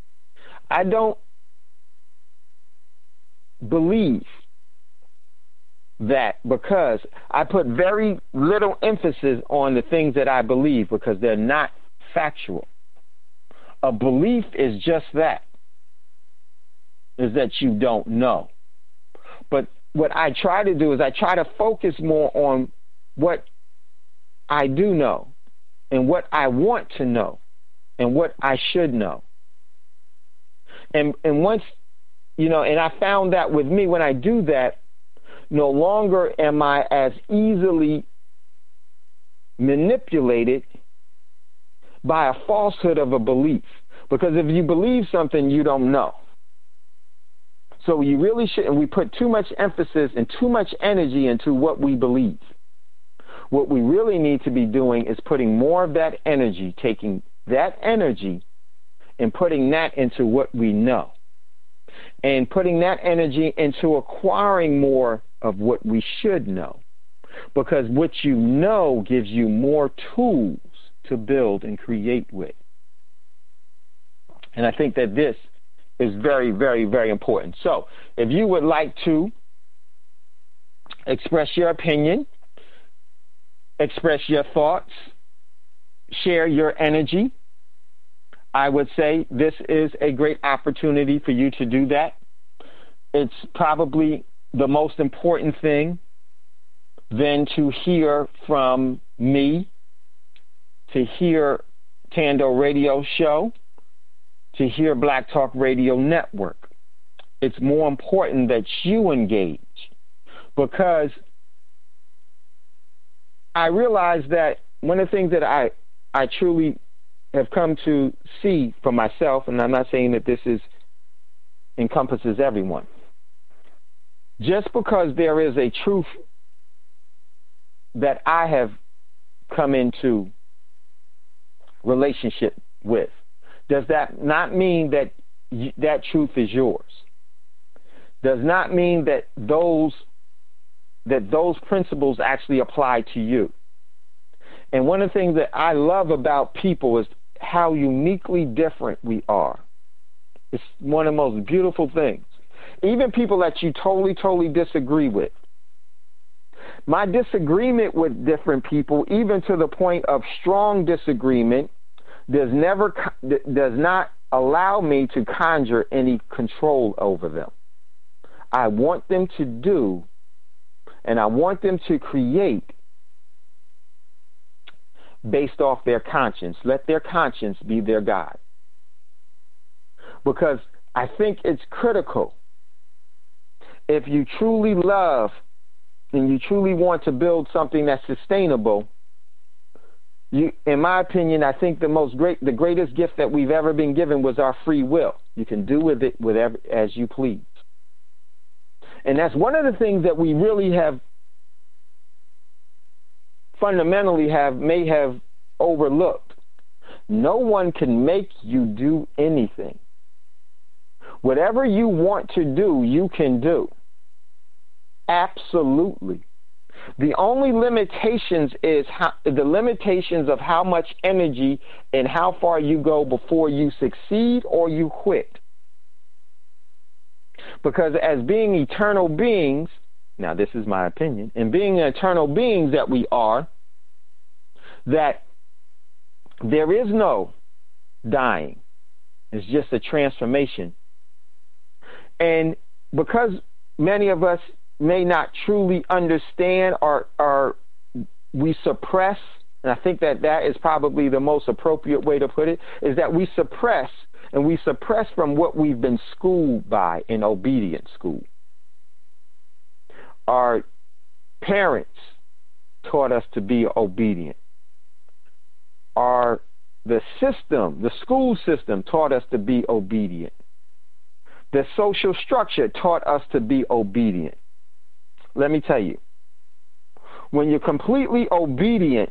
[SPEAKER 5] I don't believe that because I put very little emphasis on the things that I believe because they're not factual. A belief is just that, is that you don't know. But what I try to do is I try to focus more on what I do know and what I want to know and what I should know. And and once, you know, and I found that with me, when I do that, no longer am I as easily manipulated by a falsehood of a belief. Because if you believe something, you don't know. So you really shouldn't. We put too much emphasis and too much energy into what we believe. What we really need to be doing is putting more of that energy, taking that energy and putting that into what we know. And putting that energy into acquiring more of what we should know. Because what you know gives you more tools to build and create with. And I think that this is very, very, very important. So if you would like to express your opinion, express your thoughts, share your energy, I would say this is a great opportunity for you to do that. It's probably the most important thing than to hear from me, to hear Tando Radio Show, to hear Black Talk Radio Network. It's more important that you engage, because I realize that one of the things that I, I truly have come to see for myself, and I'm not saying that this is encompasses everyone, just because there is a truth that I have come into relationship with, does that not mean that y- that truth is yours? Does not mean that those that those principles actually apply to you. And one of the things that I love about people is how uniquely different we are. It's one of the most beautiful things. Even people that you totally, totally disagree with. My disagreement with different people, even to the point of strong disagreement, does never does not allow me to conjure any control over them. I want them to do, and I want them to create based off their conscience. Let their conscience be their guide. Because I think it's critical. If you truly love and you truly want to build something that's sustainable, you, in my opinion, I think the most great, the greatest gift that we've ever been given was our free will. You can do with it whatever as you please. And that's one of the things that we really have fundamentally have may have overlooked. No one can make you do anything. Whatever you want to do, you can do. Absolutely. The only limitations is how, the limitations of how much energy and how far you go before you succeed or you quit. Because as being eternal beings, now this is my opinion, and being eternal beings that we are, that there is no dying. It's just a transformation. And because many of us may not truly understand, or, or we suppress, and I think that that is probably the most appropriate way to put it, is that we suppress, and we suppress from what we've been schooled by in obedience school. Our parents taught us to be obedient. Our the system, the school system taught us to be obedient. The social structure taught us to be obedient. Let me tell you, when you're completely obedient,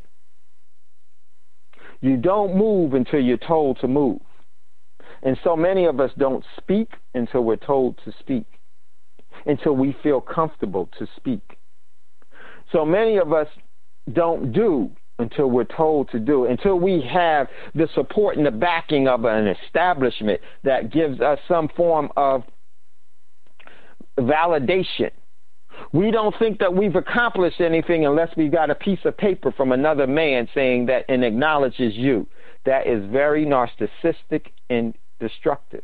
[SPEAKER 5] you don't move until you're told to move. And so many of us don't speak until we're told to speak, until we feel comfortable to speak. So many of us don't do until we're told to do, until we have the support and the backing of an establishment that gives us some form of validation. We don't think that we've accomplished anything unless we got a piece of paper from another man saying that and acknowledges you. That is very narcissistic and destructive.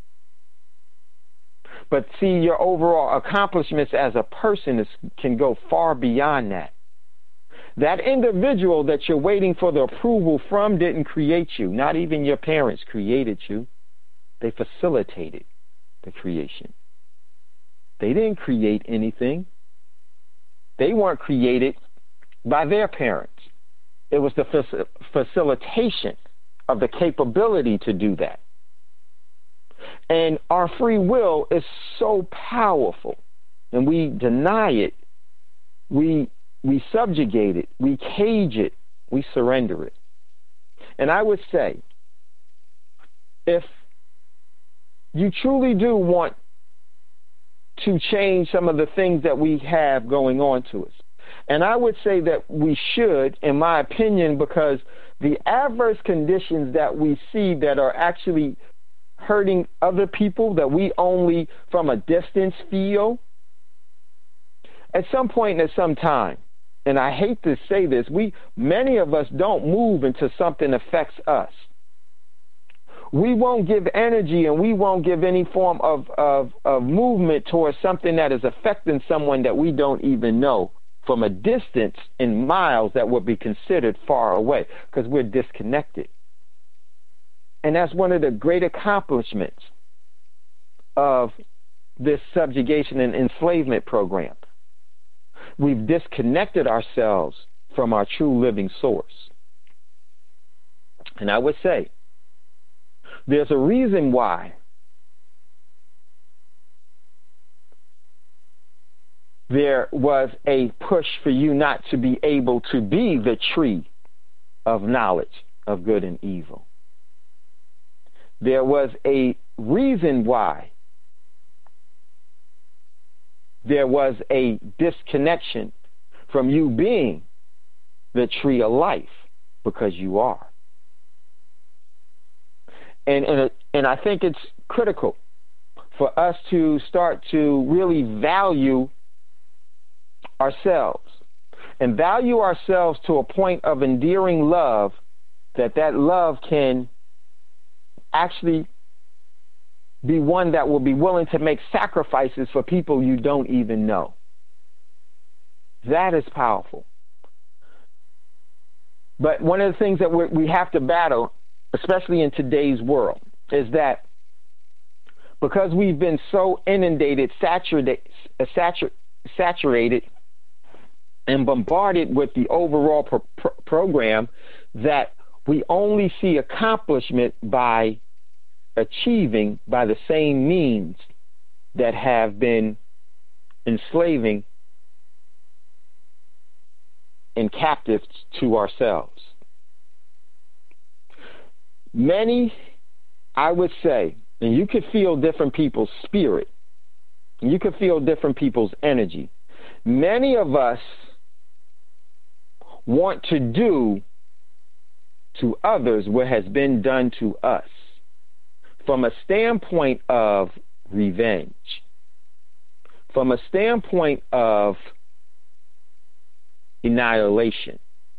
[SPEAKER 5] But see, your overall accomplishments as a person is, can go far beyond that. That individual that you're waiting for the approval from didn't create you. Not even your parents created you. They facilitated the creation. They didn't create anything. They weren't created by their parents. It was the faci- facilitation of the capability to do that. And our free will is so powerful, and we deny it, we we subjugate it, we cage it, we surrender it. And I would say, if you truly do want to change some of the things that we have going on to us, and I would say that we should, in my opinion, because the adverse conditions that we see that are actually hurting other people that we only from a distance feel, at some point and at some time, and I hate to say this, we many of us don't move until something affects us. We won't give energy and we won't give any form of, of, of movement towards something that is affecting someone that we don't even know from a distance in miles that would be considered far away because we're disconnected. And that's one of the great accomplishments of this subjugation and enslavement program. We've disconnected ourselves from our true living source. And I would say there's a reason why there was a push for you not to be able to be the tree of knowledge of good and evil. There was a reason why there was a disconnection from you being the tree of life, because you are. And, and, and I think it's critical for us to start to really value ourselves and value ourselves to a point of endearing love, that that love can actually be one that will be willing to make sacrifices for people you don't even know. That is powerful. But one of the things that we're, we have to battle, especially in today's world, is that because we've been so inundated, saturated, satur- saturated, and bombarded with the overall pro- pro- program, that we only see accomplishment by achieving by the same means that have been enslaving and captive to ourselves. Many, I would say, and you could feel different people's spirit, and you could feel different people's energy. Many of us want to do to others what has been done to us, from a standpoint of revenge, from a standpoint of annihilation.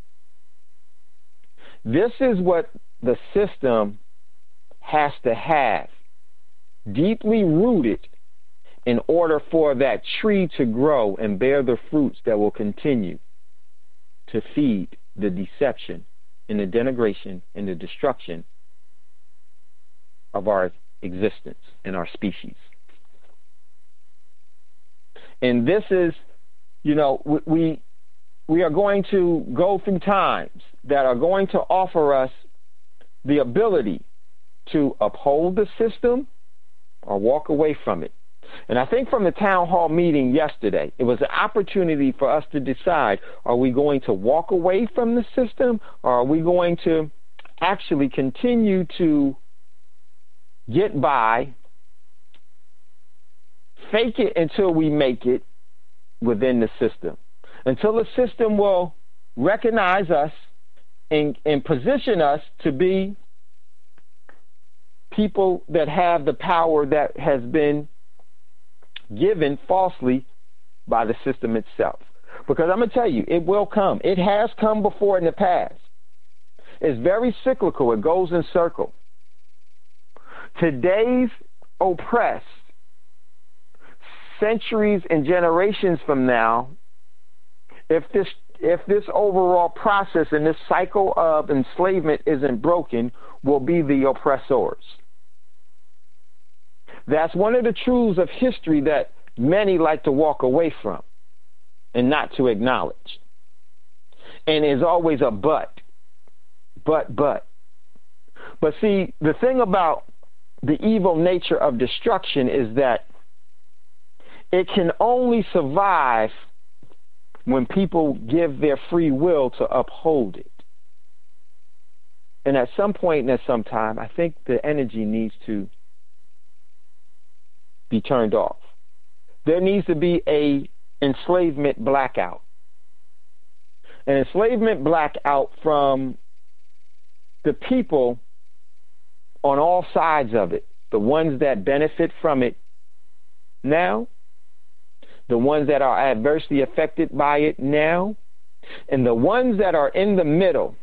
[SPEAKER 5] This is what the system has to have deeply rooted in order for that tree to grow and bear the fruits that will continue to feed the deception and the denigration and the destruction of our existence and our species. And this is, you know, we we are going to go through times that are going to offer us the ability to uphold the system or walk away from it. And I think from the town hall meeting yesterday, it was an opportunity for us to decide, are we going to walk away from the system, or are we going to actually continue to get by, fake it until we make it within the system, until the system will recognize us and, and position us to be people that have the power that has been given falsely by the system itself. Because I'm going to tell you, it will come. It has come before in the past. It's very cyclical. It goes in circle. Today's oppressed, centuries and generations from now, if this if this overall process and this cycle of enslavement isn't broken, will be the oppressors. That's one of the truths of history that many like to walk away from and not to acknowledge. And there's always a but, but, but. But see, the thing about the evil nature of destruction is that it can only survive when people give their free will to uphold it. And at some point and at some time, I think the energy needs to be turned off. There needs to be a enslavement blackout. An enslavement blackout from the people on all sides of it, the ones that benefit from it now, the ones that are adversely affected by it now, and the ones that are in the middle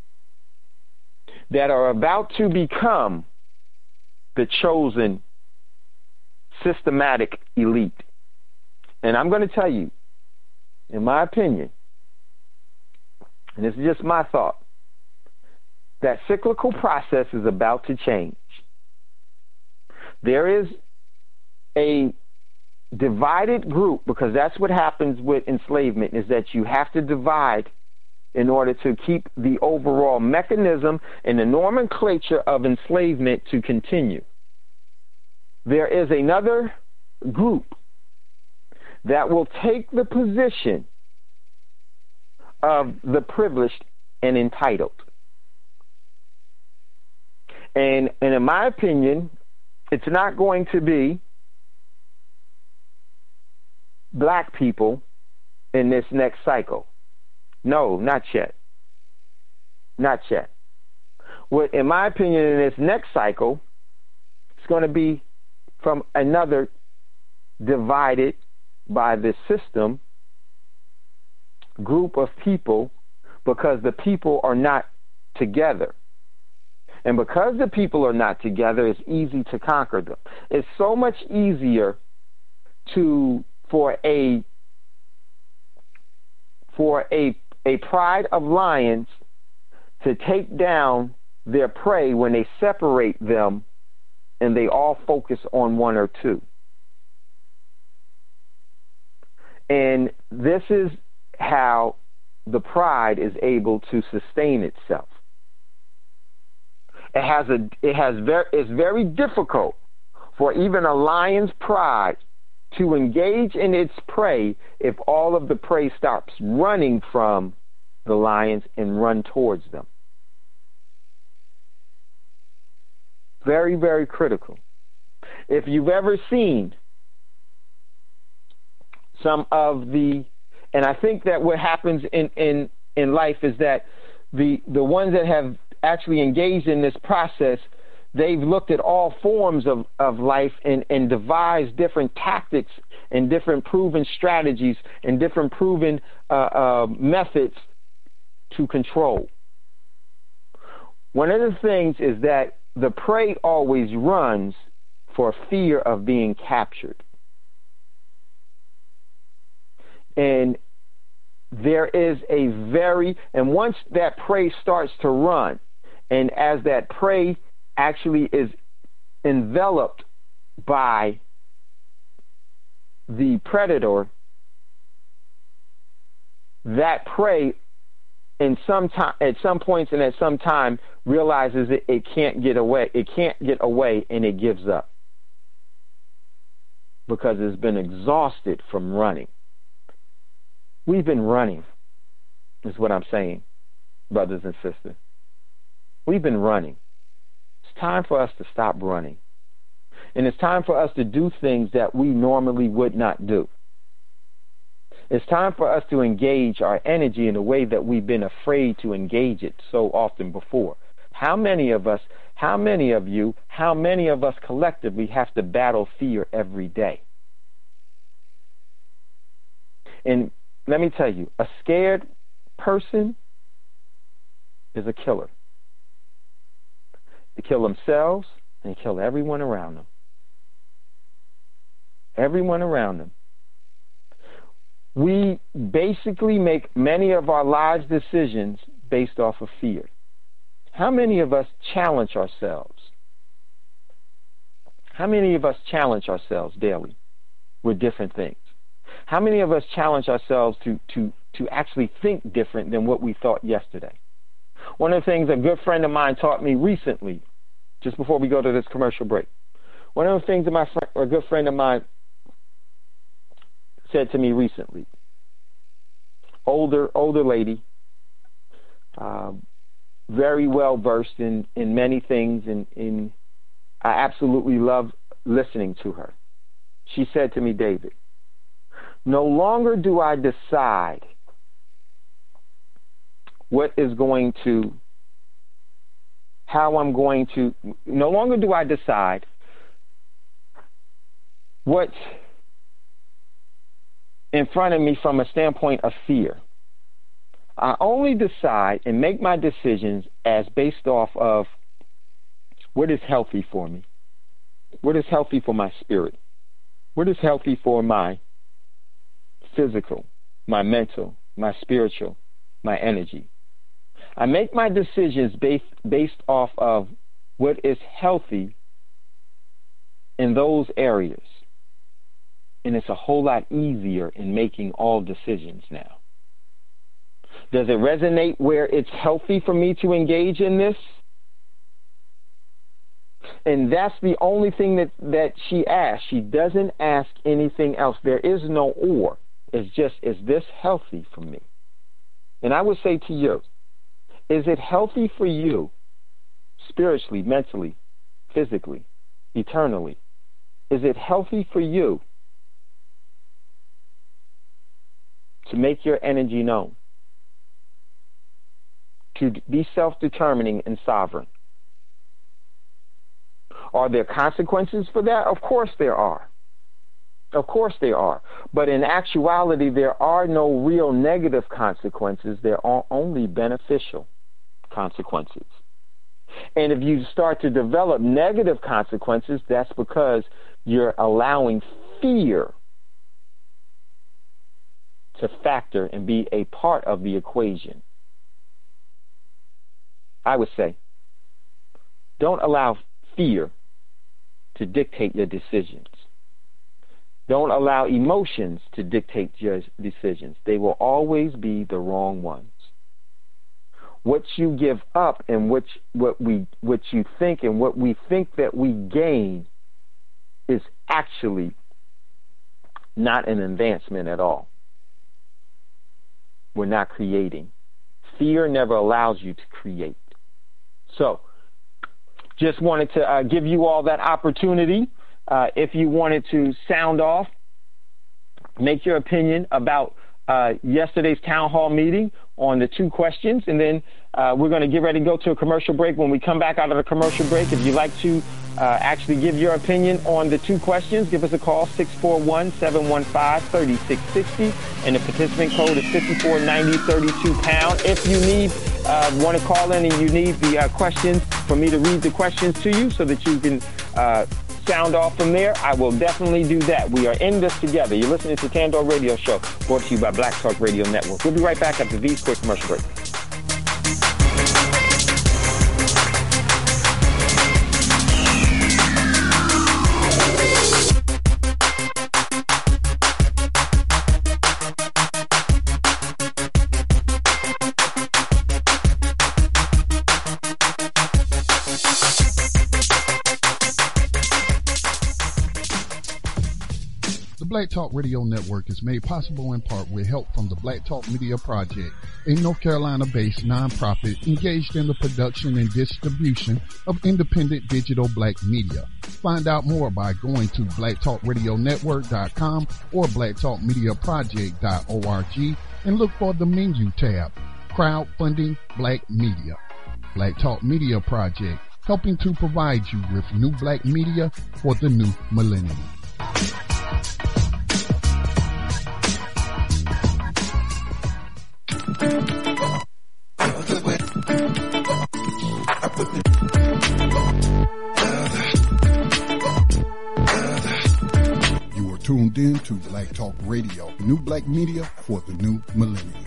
[SPEAKER 5] that are about to become the chosen systematic elite. And I'm going to tell you, in my opinion, and this is just my thought, that cyclical process is about to change. There is a divided group, because that's what happens with enslavement, is that you have to divide in order to keep the overall mechanism and the nomenclature of enslavement to continue. There is another group that will take the position of the privileged and entitled. And, and in my opinion, it's not going to be black people in this next cycle. No, not yet. Not yet. What, in my opinion, in this next cycle, it's going to be from another divided by the system group of people, because the people are not together. And because the people are not together, it's easy to conquer them. It's so much easier to for a for a a pride of lions to take down their prey when they separate them and they all focus on one or two. And this is how the pride is able to sustain itself. It has a it has very it's very difficult for even a lion's pride to engage in its prey if all of the prey stops running from the lions and run towards them. Very, very critical. If you've ever seen some of the, and I think that what happens in, in, in life is that the the ones that have actually engaged in this process, they've looked at all forms of, of life and, and devised different tactics and different proven strategies and different proven uh, uh, methods to control. One of the things is that the prey always runs for fear of being captured. And there is a very, and once that prey starts to run, and as that prey actually is enveloped by the predator, that prey in some time, at some points and at some time realizes it, it can't get away. It can't get away, and it gives up because it's been exhausted from running. We've been running, is what I'm saying, brothers and sisters. We've been running. It's time for us to stop running. And it's time for us to do things that we normally would not do. It's time for us to engage our energy in a way that we've been afraid to engage it so often before. How many of us, how many of you, how many of us collectively have to battle fear every day? And let me tell you, a scared person is a killer. They kill themselves and they kill everyone around them. Everyone around them. We basically make many of our lives decisions based off of fear. How many of us challenge ourselves? How many of us challenge ourselves daily with different things? How many of us challenge ourselves to, to, to actually think different than what we thought yesterday? One of the things a good friend of mine taught me recently, just before we go to this commercial break, one of the things that my friend, or a good friend of mine said to me recently, older older lady, uh, very well versed in, in many things, and in, I absolutely love listening to her. She said to me, David, no longer do I decide what is going to, how I'm going to, no longer do I decide what's in front of me from a standpoint of fear. I only decide and make my decisions as based off of what is healthy for me, what is healthy for my spirit, what is healthy for my physical, my mental, my spiritual, my energy. I make my decisions based, based off of what is healthy in those areas. And it's a whole lot easier in making all decisions now. Does it resonate where it's healthy for me to engage in this? And that's the only thing that, that she asks. She doesn't ask anything else. There is no or. It's just, is this healthy for me? And I would say to you, is it healthy for you spiritually, mentally, physically, eternally? Is it healthy for you to make your energy known, to be self-determining and sovereign? Are there consequences for that? Of course there are. Of course there are. But in actuality, there are no real negative consequences. There are only beneficial consequences. And if you start to develop negative consequences, that's because you're allowing fear to factor and be a part of the equation. I would say, don't allow fear to dictate your decisions. Don't allow emotions to dictate your decisions. They will always be the wrong ones. What you give up and what what we what you think and what we think that we gain is actually not an advancement at all. We're not creating. Fear never allows you to create. So, just wanted to uh, give you all that opportunity. Uh, if you wanted to sound off, make your opinion about uh, yesterday's town hall meeting on the two questions, and then uh, we're going to get ready to go to a commercial break. When we come back out of the commercial break, if you'd like to uh, actually give your opinion on the two questions, give us a call, six four one, seven one five, three six six zero, and the participant code is five four nine zero, thirty-two pound. If you need, uh, want to call in and you need the uh, questions, for me to read the questions to you so that you can uh, sound off from there, I will definitely do that. We are in this together. You're listening to Tandor Radio Show, brought to you by Black Talk Radio Network. We'll be right back after these quick commercial breaks.
[SPEAKER 1] Black Talk Radio Network is made possible in part with help from the Black Talk Media Project, a North Carolina-based nonprofit engaged in the production and distribution of independent digital black media. Find out more by going to black talk radio network dot com or black talk media project dot org and look for the menu tab, Crowdfunding Black Media. Black Talk Media Project, helping to provide you with new black media for the new millennium.
[SPEAKER 2] tuned in to Black Talk Radio, new black media for the new millennium.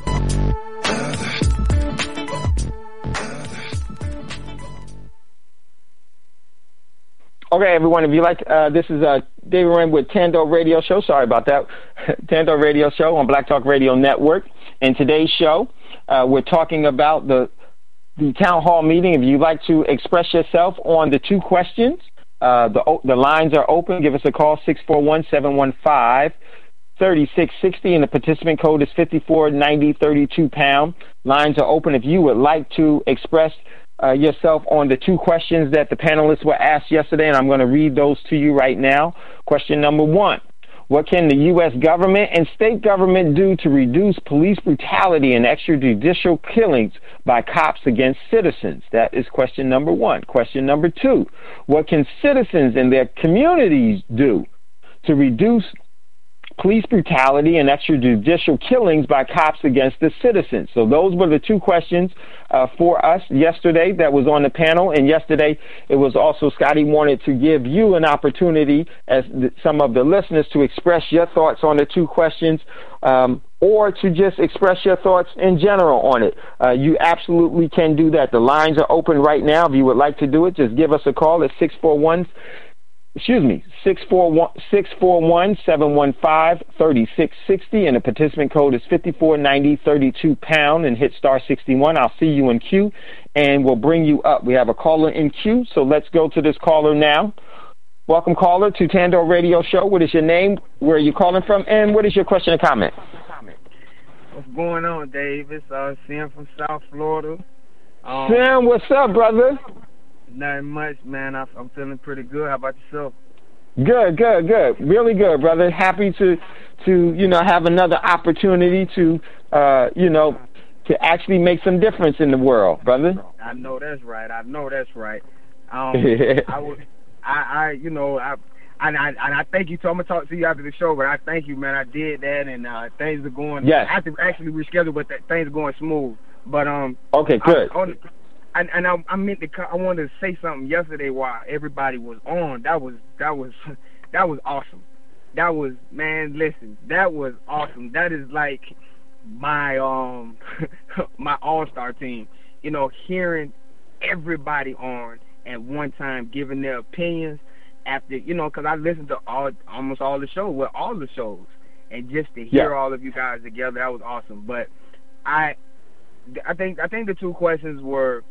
[SPEAKER 5] Okay, everyone, if you like, uh, this is uh, David Wren with Tando Radio Show. Sorry about that. Tando Radio Show on Black Talk Radio Network. In today's show, uh, we're talking about the the town hall meeting. If you'd like to express yourself on the two questions, uh, the the lines are open. Give us a call, six four one, seven one five, three six six zero, and the participant code is fifty-four ninety thirty-two pound. Lines are open if you would like to express Uh, yourself on the two questions that the panelists were asked yesterday, and I'm going to read those to you right now. Question number one, what can the U S government and state government do to reduce police brutality and extrajudicial killings by cops against citizens? That is question number one. Question number two, what can citizens and their communities do to reduce police brutality and extrajudicial killings by cops against the citizens? So those were the two questions uh, for us yesterday that was on the panel. And yesterday it was also, Scotty wanted to give you an opportunity as the, some of the listeners to express your thoughts on the two questions, um, or to just express your thoughts in general on it. Uh, you absolutely can do that. The lines are open right now. If you would like to do it, just give us a call at six four one Excuse me, six four one, seven one five, three six six zero, and the participant code is fifty-four ninety thirty-two pound, and hit star sixty-one. I'll see you in queue, and we'll bring you up. We have a caller in queue, so let's go to this caller now. Welcome, caller, to Tando Radio Show. What is your name? Where are you calling from? And what is your question or comment?
[SPEAKER 6] What's going on, Dave? It's uh, Sam from South Florida. Um,
[SPEAKER 5] Sam, what's up, brother?
[SPEAKER 6] Nothing much, man. I, I'm feeling pretty good. How about yourself?
[SPEAKER 5] Good, good, good. Really good, brother. Happy to, to you know, have another opportunity to, uh, you know, to actually make some difference in the world, brother.
[SPEAKER 6] I know that's right. I know that's right. Um, I was, I, I, you know, I, and I, and I thank you. So I'm gonna talk to you after the show, but I thank you, man. I did that, and uh, things are going.
[SPEAKER 5] Yes.
[SPEAKER 6] I have to actually reschedule, but that, things are going smooth. But um.
[SPEAKER 5] Okay, good.
[SPEAKER 6] I, on, And, and I, I meant to. I wanted to say something yesterday while everybody was on. That was that was that was awesome. That was, man. Listen, that was awesome. That is like my um my all-star team. You know, hearing everybody on at one time giving their opinions after, you know, because I listened to all almost all the shows, well, all the shows, and just to hear
[SPEAKER 5] yeah.
[SPEAKER 6] all of you guys together, that was awesome. But I, I think I think the two questions were.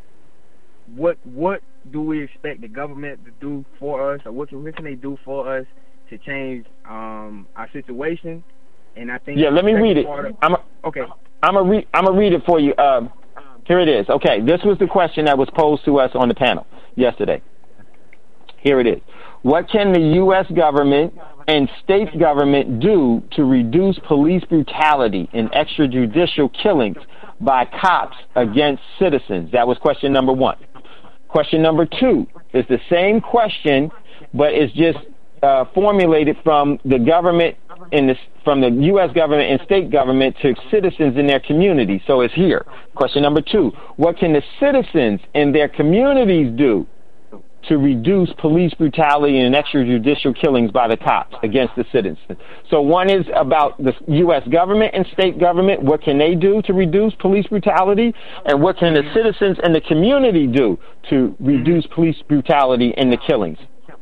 [SPEAKER 6] What what do we expect the government to do for us, or what can, what can they do for us to change um, our situation? And I think
[SPEAKER 5] yeah, let me read it.
[SPEAKER 6] Of,
[SPEAKER 5] I'm a,
[SPEAKER 6] okay.
[SPEAKER 5] I'm a re, I'm gonna read it for you. Um, here it is. Okay, this was the question that was posed to us on the panel yesterday. Here it is. What can the U S government and state government do to reduce police brutality and extrajudicial killings by cops against citizens? That was question number one. Question number two is the same question, but it's just uh, formulated from the government in this, from the U S government and state government to citizens in their community. So it's here. Question number two: what can the citizens in their communities do to reduce police brutality and extrajudicial killings by the cops against the citizens? So one is about the U S government and state government. What can they do to reduce police brutality? And what can the citizens and the community do to reduce police brutality and the killings?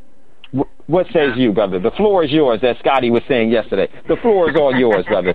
[SPEAKER 5] What says you, brother? The floor is yours, as Scotty was saying yesterday. The floor is all yours, brother.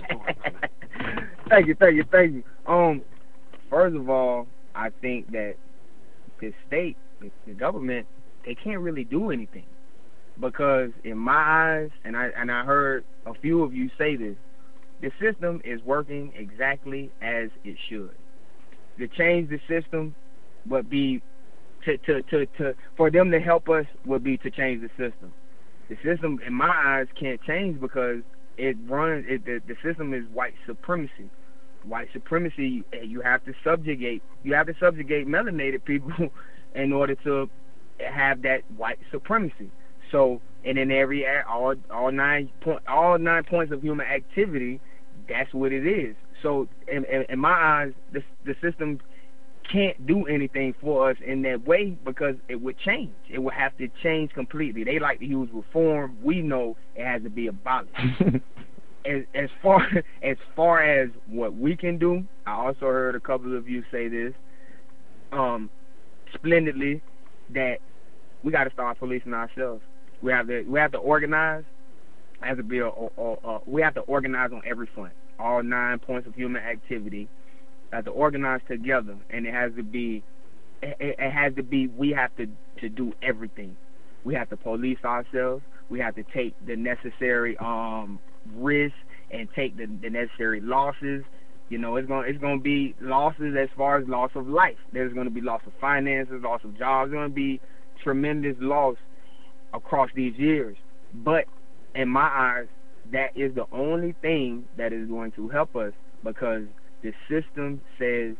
[SPEAKER 6] Thank you, thank you, thank you. Um, first of all, I think that the state, the government, they can't really do anything, because in my eyes, and I and I heard a few of you say this, the system is working exactly as it should. To change the system would be to to, to, to for them to help us would be to change the system. The system, in my eyes, can't change because it runs. It, the, the system is white supremacy. White supremacy. You have to subjugate. You have to subjugate melanated people in order to have that white supremacy. So, and in every all all nine point all nine points of human activity, that's what it is. So, in, in, in my eyes, the the system can't do anything for us in that way because it would change. It would have to change completely. They like to use reform. We know it has to be abolished. as, as far as far as what we can do, I also heard a couple of you say this um, splendidly, that we got to start policing ourselves. We have to we have to organize. Has to be a, a, a, a, we have to organize on every front. All nine points of human activity have to organize together, and it has to be. It, it has to be. We have to to do everything. We have to police ourselves. We have to take the necessary um, risks and take the, the necessary losses. You know, it's gonna it's gonna be losses as far as loss of life. There's gonna be loss of finances, loss of jobs. There's gonna be tremendous loss across these years. But in my eyes, that is the only thing that is going to help us, because the system says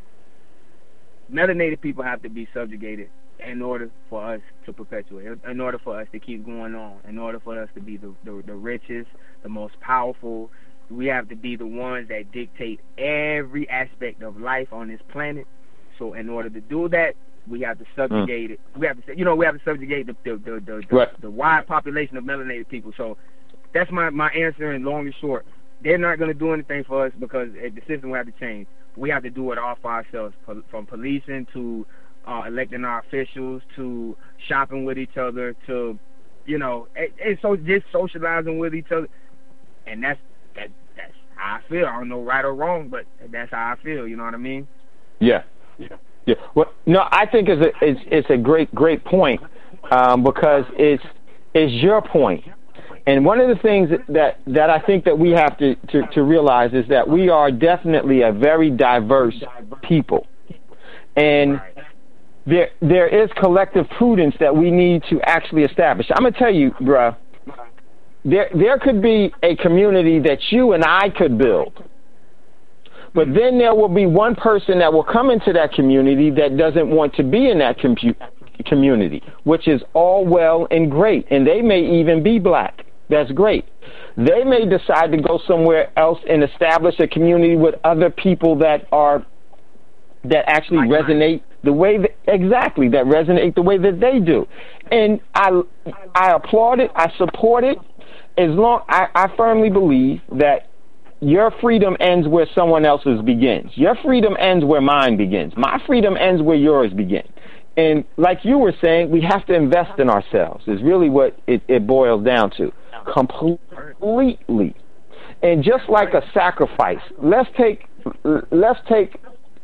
[SPEAKER 6] melanated people have to be subjugated in order for us to perpetuate, in order for us to keep going on, in order for us to be the, the, the richest, the most powerful. We have to be the ones that dictate every aspect of life on this planet. So in order to do that, we have to subjugate mm. it. We have to, you know, we have to subjugate the the the, the, the,
[SPEAKER 5] right.
[SPEAKER 6] the wide population of melanated people. So that's my, my answer in long and short. They're not going to do anything for us because the system will have to change. We have to do it all for ourselves, from policing to uh, electing our officials to shopping with each other to, you know, and, and so just socializing with each other. And that's that that's how I feel. I don't know right or wrong, but that's how I feel. You know what I mean?
[SPEAKER 5] Yeah. Yeah. Yeah. Well, no, I think it's a it's, it's a great great point um, because it's it's your point. And one of the things that, that I think that we have to, to, to realize is that we are definitely a very diverse people. And there there is collective prudence that we need to actually establish. I'm going to tell you, bruh, there, there could be a community that you and I could build. But then there will be one person that will come into that community that doesn't want to be in that com- community, which is all well and great. And they may even be black. That's great. They may decide to go somewhere else and establish a community with other people that are that actually resonate the way that, exactly that resonate the way that they do. And I I applaud it. I support it. As long I, I firmly believe that your freedom ends where someone else's begins. Your freedom ends where mine begins. My freedom ends where yours begins. And like you were saying, we have to invest in ourselves is really what it, it boils down to. Completely. And just like a sacrifice, let's take let's take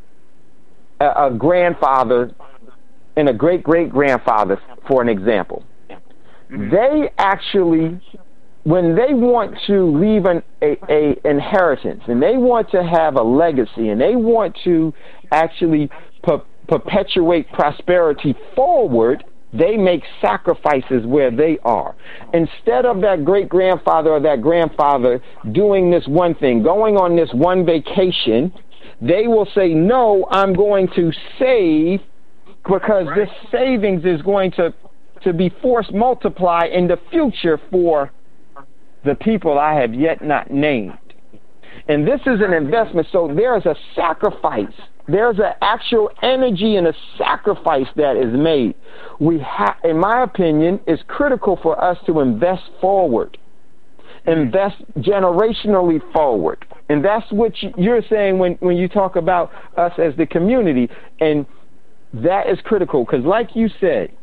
[SPEAKER 5] a, a grandfather and a great-great-grandfather for an example. Mm-hmm. They actually, when they want to leave an a, a inheritance and they want to have a legacy and they want to actually per, perpetuate prosperity forward, they make sacrifices where they are. Instead of that great-grandfather or that grandfather doing this one thing, going on this one vacation, they will say, no, I'm going to save because right. this savings is going to, to be force multiply in the future for the people I have yet not named. And this is an investment, so there's a sacrifice. There's an actual energy and a sacrifice that is made. We ha- in my opinion, it's critical for us to invest forward, invest generationally forward. And that's what you're saying when, when you talk about us as the community. And that is critical because, like you said,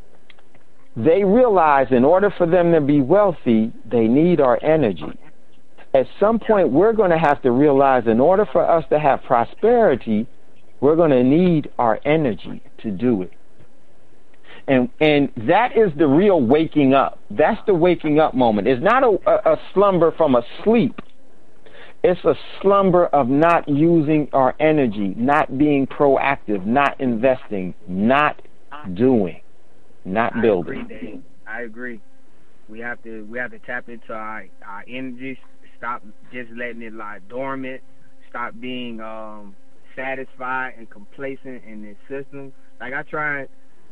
[SPEAKER 5] they realize in order for them to be wealthy, they need our energy. At some point, we're going to have to realize in order for us to have prosperity, we're going to need our energy to do it. And and that is the real waking up. That's the waking up moment. It's not a, a, a slumber from a sleep. It's a slumber of not using our energy, not being proactive, not investing, not doing, not building.
[SPEAKER 6] I agree, Dave. I agree. We have to we have to tap into our, our energy. Stop just letting it lie dormant. Stop being um, satisfied and complacent in this system. Like I tried,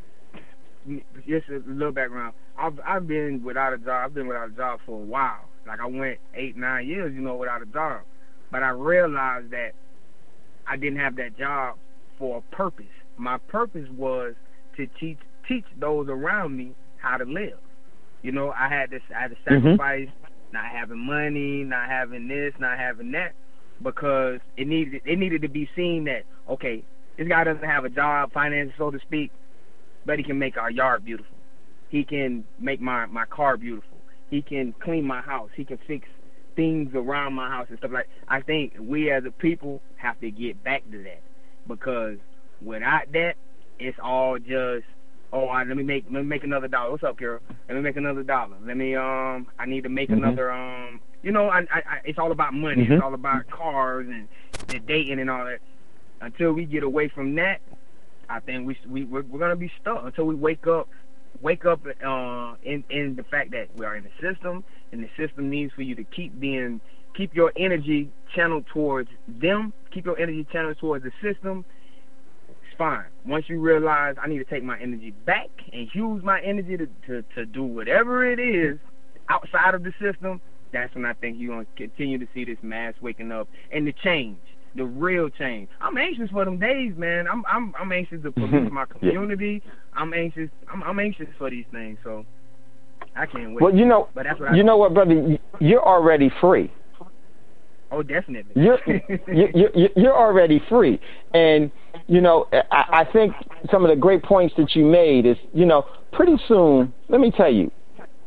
[SPEAKER 6] just a little background. I've I've been without a job. I've been without a job for a while. Like I went eight, nine years, you know, without a job. But I realized that I didn't have that job for a purpose. My purpose was to teach teach those around me how to live. You know, I had to I had to sacrifice mm-hmm. not having money, not having this, not having that, because it needed it needed to be seen that, okay, this guy doesn't have a job, finance, so to speak, but he can make our yard beautiful. He can make my, my car beautiful. He can clean my house. He can fix things around my house and stuff like that. I think we as a people have to get back to that, because without that, it's all just, oh, I, let me make let me make another dollar. What's up, Carol? Let me make another dollar. Let me um, I need to make mm-hmm. another um, you know, I, I, I it's all about money. Mm-hmm. It's all about cars and, and dating and all that. Until we get away from that, I think we we we're, we're gonna be stuck until we wake up, wake up uh, in in the fact that we are in the system, and the system needs for you to keep being keep your energy channeled towards them, keep your energy channeled towards the system. Fine. Once you realize I need to take my energy back and use my energy to, to, to do whatever it is outside of the system, that's when I think you're going to continue to see this mass waking up and the change, the real change. I'm anxious for them days, man. I'm I'm I'm anxious to police my community. Yeah. I'm anxious. I'm, I'm anxious for these things. So I can't wait.
[SPEAKER 5] Well, you know,
[SPEAKER 6] but that's what
[SPEAKER 5] you
[SPEAKER 6] I
[SPEAKER 5] know what, brother, you're already free.
[SPEAKER 6] Oh, definitely.
[SPEAKER 5] You're, you're, you're already free. And, you know, I, I think some of the great points that you made is, you know, pretty soon, let me tell you,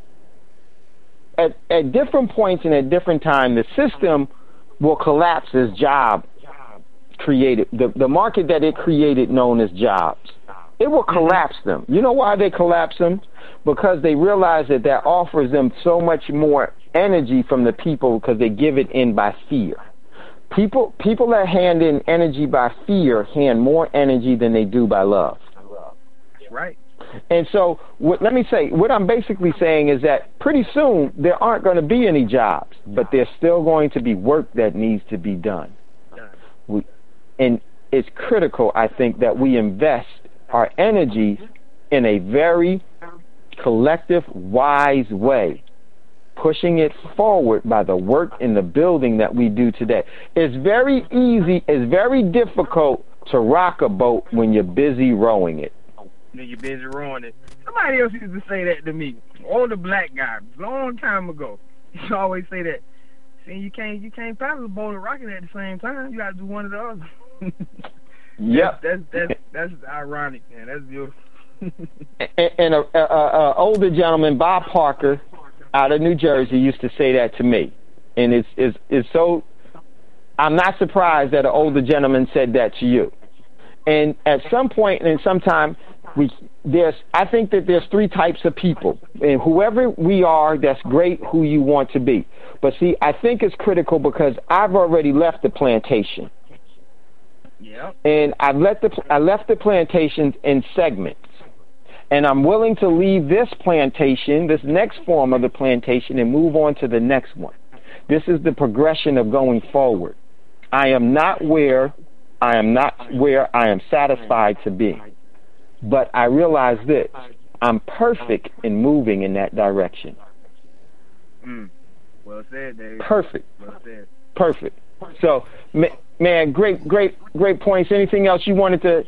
[SPEAKER 5] at, at different points and at different times, the system will collapse as job created, the, the market that it created known as jobs. It will collapse them. You know why they collapse them? Because they realize that that offers them so much more energy from the people, because they give it in by fear. People people that hand in energy by fear hand more energy than they do by love.
[SPEAKER 6] That's right.
[SPEAKER 5] And so what, let me say, what I'm basically saying is that pretty soon there aren't going to be any jobs, but there's still going to be work that needs to be done. We, and it's critical, I think, that we invest our energies in a very collective, wise way, pushing it forward by the work in the building that we do today. It's very easy, it's very difficult to rock a boat when you're busy rowing it.
[SPEAKER 6] You're busy rowing it. Somebody else used to say that to me. Older black guy, long time ago. He used to always say that. See, you can't you can't paddle a boat and rock it at the same time. You got to do one or the other.
[SPEAKER 5] Yep.
[SPEAKER 6] That's that's that's, that's ironic, man. That's beautiful.
[SPEAKER 5] and and a, a, a older gentleman, Bob Parker, out of New Jersey, used to say that to me, and it's it's it's so. I'm not surprised that an older gentleman said that to you. And at some point and sometime, we there's I think that there's three types of people, and whoever we are, that's great. Who you want to be, but see, I think it's critical because I've already left the plantation.
[SPEAKER 6] Yeah.
[SPEAKER 5] And I let the I left the plantations in segments. And I'm willing to leave this plantation, this next form of the plantation, and move on to the next one. This is the progression of going forward. I am not where I am not where I am satisfied to be. But I realize this. I'm perfect in moving in that direction.
[SPEAKER 6] Mm. Well said, Dave.
[SPEAKER 5] Perfect.
[SPEAKER 6] Well said.
[SPEAKER 5] Perfect. So, man, great, great, great points. Anything else you wanted to?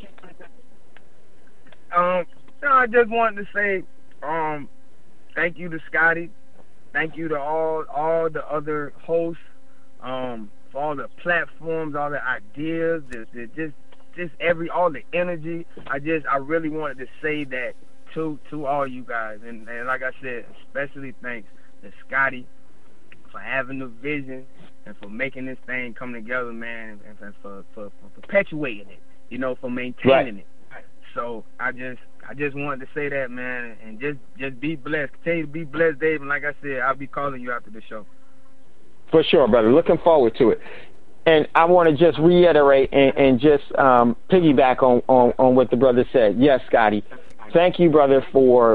[SPEAKER 6] Um. No, I just wanted to say, um, thank you to Scotty, thank you to all all the other hosts, um, for all the platforms, all the ideas, the, the, just just every all the energy. I just I really wanted to say that to to all you guys, and, and like I said, especially thanks to Scotty for having the vision and for making this thing come together, man, and, and for, for for perpetuating it, you know, for maintaining
[SPEAKER 5] right.
[SPEAKER 6] it. So I just I just wanted to say that, man, and just just be blessed. Continue to be blessed, Dave. And like I said, I'll be calling you after the show.
[SPEAKER 5] For sure, brother. Looking forward to it. And I want to just reiterate and, and just um, piggyback on, on, on what the brother said. Yes, Scotty. Thank you, brother, for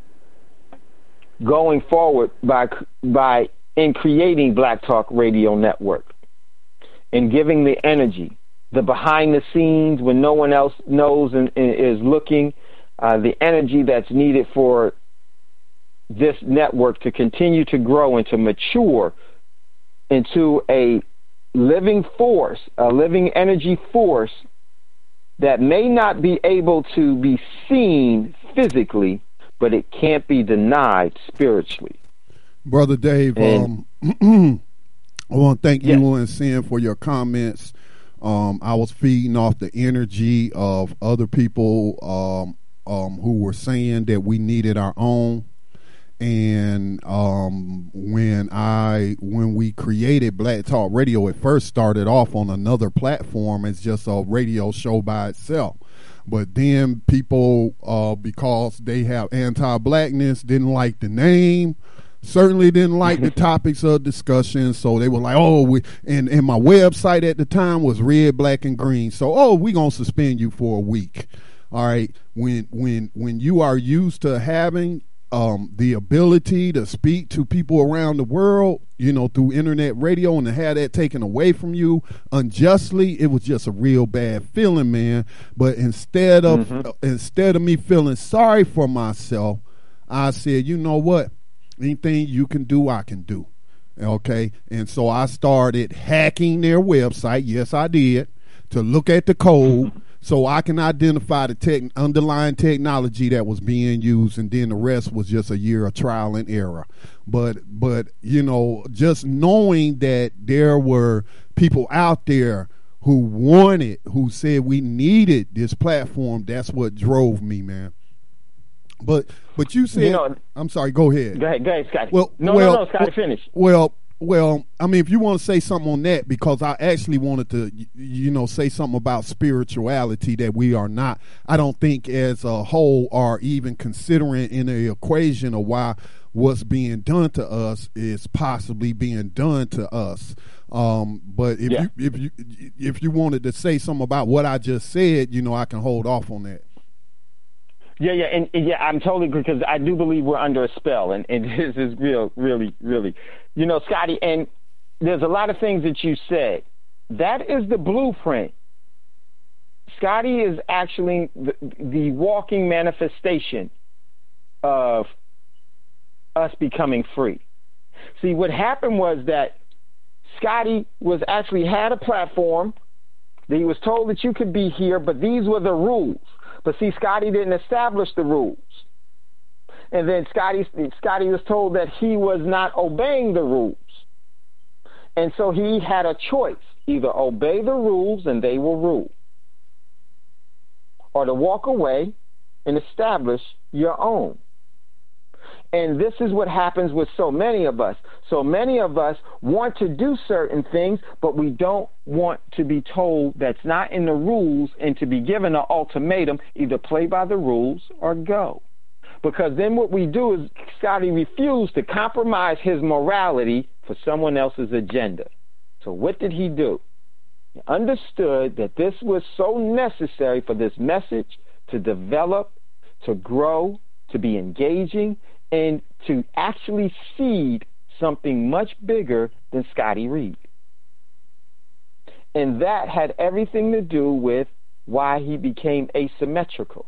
[SPEAKER 5] going forward by by in creating Black Talk Radio Network and giving the energy, the behind the scenes when no one else knows and, and is looking, uh, the energy that's needed for this network to continue to grow and to mature into a living force, a living energy force that may not be able to be seen physically, but it can't be denied spiritually.
[SPEAKER 2] Brother Dave,
[SPEAKER 5] And-
[SPEAKER 2] um, I want to thank
[SPEAKER 5] Yes.
[SPEAKER 2] you and Sin for your comments. Um, I was feeding off the energy of other people um, um, who were saying that we needed our own. And um, when I when we created Black Talk Radio, it first started off on another platform as just a radio show by itself. But then people, uh, because they have anti-blackness, didn't like the name. Certainly didn't like the topics of discussion, so they were like, "Oh, we." And, and my website at the time was Red, Black, and Green. So, oh, we gonna suspend you for a week. All right. When when when you are used to having um, the ability to speak to people around the world, you know, through internet radio, and to have that taken away from you unjustly, it was just a real bad feeling, man. But instead of
[SPEAKER 5] Mm-hmm.
[SPEAKER 2] uh, instead of me feeling sorry for myself, I said, you know what? Anything you can do, I can do. Okay. And so I started hacking their website. Yes, I did, to look at the code so I can identify the tech, underlying technology that was being used. And then the rest was just a year of trial and error. But, but, you know, just knowing that there were people out there who wanted, who said we needed this platform, that's what drove me, man. But but you said,
[SPEAKER 5] You know-
[SPEAKER 2] I'm sorry, go ahead.
[SPEAKER 5] Go ahead, go ahead, Scotty.
[SPEAKER 2] Well,
[SPEAKER 5] no,
[SPEAKER 2] well,
[SPEAKER 5] no, no, Scotty,
[SPEAKER 2] well,
[SPEAKER 5] finish.
[SPEAKER 2] Well, well, I mean, if you want to say something on that, because I actually wanted to, y- you know, say something about spirituality that we are not, I don't think as a whole are even considering in the equation of why what's being done to us is possibly being done to us. Um, but if
[SPEAKER 5] Yeah.
[SPEAKER 2] you if you if you wanted to say something about what I just said, you know, I can hold off on that.
[SPEAKER 5] Yeah, yeah, and, and yeah, I'm totally agree, because I do believe we're under a spell, and, and this is real, really, really, you know, Scotty. And there's a lot of things that you said. That is the blueprint. Scotty is actually the, the walking manifestation of us becoming free. See, what happened was that Scotty was actually had a platform. That he was told that you could be here, but these were the rules. But see, Scotty didn't establish the rules. And then Scotty, Scotty was told that he was not obeying the rules. And so he had a choice, either obey the rules and they will rule, or to walk away and establish your own. And this is what happens with so many of us. So many of us want to do certain things, but we don't want to be told that's not in the rules and to be given an ultimatum, either play by the rules or go. Because then what we do is Scotty refused to compromise his morality for someone else's agenda. So what did he do? He understood that this was so necessary for this message to develop, to grow, to be engaging, and to actually seed something much bigger than Scotty Reed. And that had everything to do with why he became asymmetrical.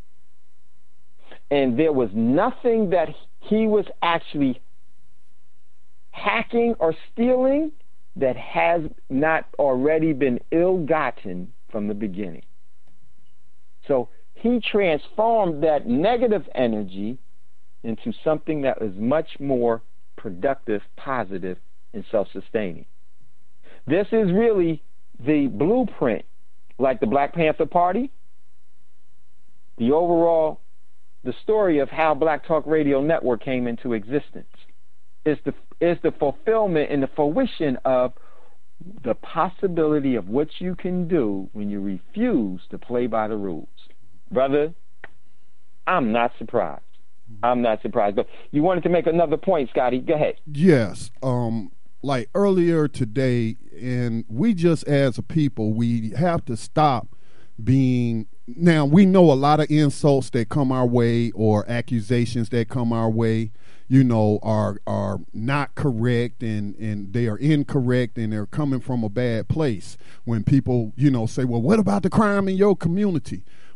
[SPEAKER 5] And there was nothing that he was actually hacking or stealing that has not already been ill-gotten from the beginning. So he transformed that negative energy into something that is much more productive, positive, and self-sustaining. This is really the blueprint, like the Black Panther Party, the overall, the story of how Black Talk Radio Network came into existence. Is the is the fulfillment and the fruition of the possibility of what you can do when you refuse to play by the rules. Brother, I'm not surprised. I'm not surprised. But you wanted to make another point, Scotty. Go ahead.
[SPEAKER 2] Yes. Um, like earlier today, and we just as a people, we have to stop being, now we know a lot of insults that come our way or accusations that come our way, you know, are are not correct, and, and they are incorrect, and they're coming from a bad place. When people, you know, say, well, what about the crime in your community?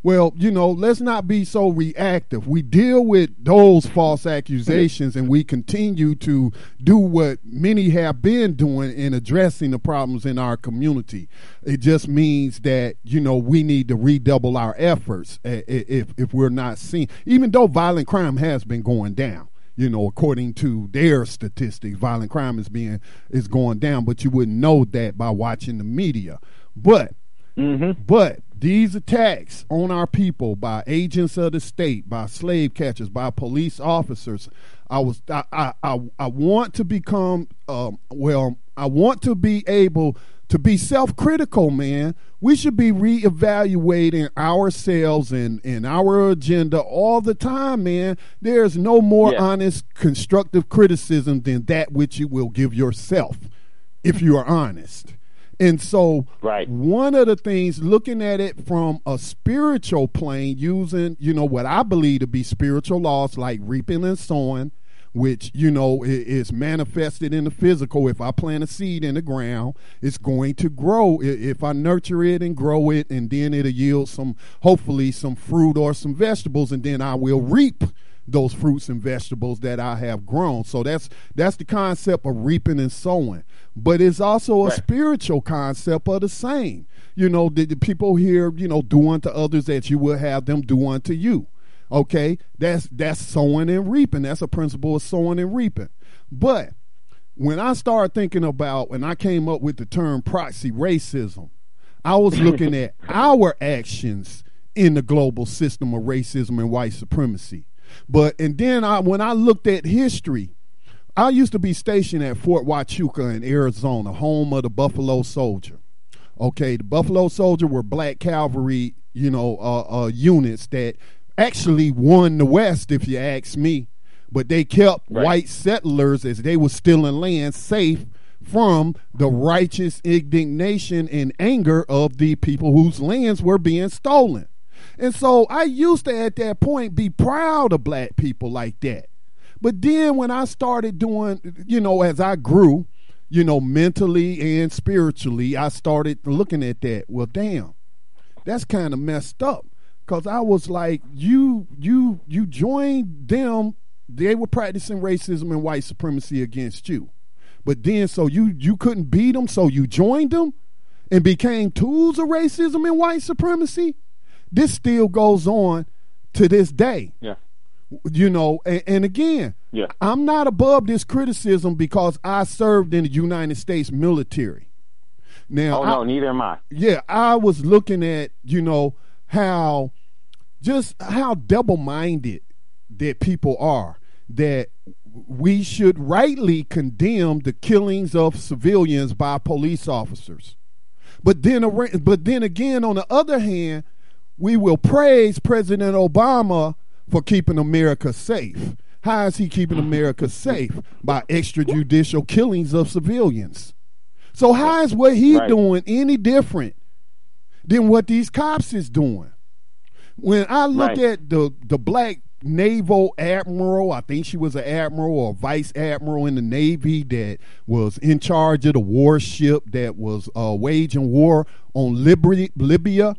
[SPEAKER 2] Well, you know, let's not be so reactive. We deal with those false accusations and we continue to do what many have been doing in addressing the problems in our community. It just means that, you know, we need to redouble our efforts if, if we're not seeing, even though violent crime has been going down. You know, according to their statistics, violent crime is being is going down, but you wouldn't know that by watching the media. But Mm-hmm. But these attacks on our people by agents of the state, by slave catchers, by police officers, I was I I, I, I want to become um, well. I want to be able to be self-critical, man. We should be reevaluating ourselves and, and our agenda all the time, man. There's no more yeah. honest, constructive criticism than that which you will give yourself if you are honest. And so
[SPEAKER 5] right.
[SPEAKER 2] one of the things, looking at it from a spiritual plane, using, you know, what I believe to be spiritual laws like reaping and sowing, which, you know, is manifested in the physical. If I plant a seed in the ground, it's going to grow. If I nurture it and grow it, and then it'll yield some, hopefully some fruit or some vegetables, and then I will reap those fruits and vegetables that I have grown. So that's that's the concept of reaping and sowing. But it's also a right. spiritual concept of the same. You know, the, the people here, you know, do unto others that you will have them do unto you. Okay, that's that's sowing and reaping. That's a principle of sowing and reaping. But when I started thinking about, when I came up with the term proxy racism, I was looking at our actions in the global system of racism and white supremacy. But and then I, when I looked at history, I used to be stationed at Fort Huachuca in Arizona, home of the Buffalo Soldier. Okay, the Buffalo Soldier were black cavalry, you know, uh, uh, units that actually won the West, if you ask me. But they kept right. white settlers, as they were stealing land, safe from the righteous indignation and anger of the people whose lands were being stolen. And so I used to, at that point, be proud of black people like that. But then when I started doing, you know, as I grew, you know, mentally and spiritually, I started looking at that. Well, damn, that's kind of messed up. Because I was like, you, you, you joined them. They were practicing racism and white supremacy against you. But then, so you, you couldn't beat them, so you joined them and became tools of racism and white supremacy. This still goes on to this day.
[SPEAKER 5] Yeah.
[SPEAKER 2] You know, and, and again,
[SPEAKER 5] yeah.
[SPEAKER 2] I'm not above this criticism because I served in the United States military. Now,
[SPEAKER 5] oh, no,
[SPEAKER 2] I,
[SPEAKER 5] neither am I.
[SPEAKER 2] Yeah, I was looking at, you know, how just how double-minded that people are, that we should rightly condemn the killings of civilians by police officers. But then, but then again, on the other hand, we will praise President Obama for keeping America safe. How is he keeping America safe? By extrajudicial killings of civilians. So how is what he's right. doing any different than what these cops is doing? When I look right. at the, the black naval admiral, I think she was an admiral or vice admiral in the Navy that was in charge of the warship that was uh, waging war on Libya, Libya.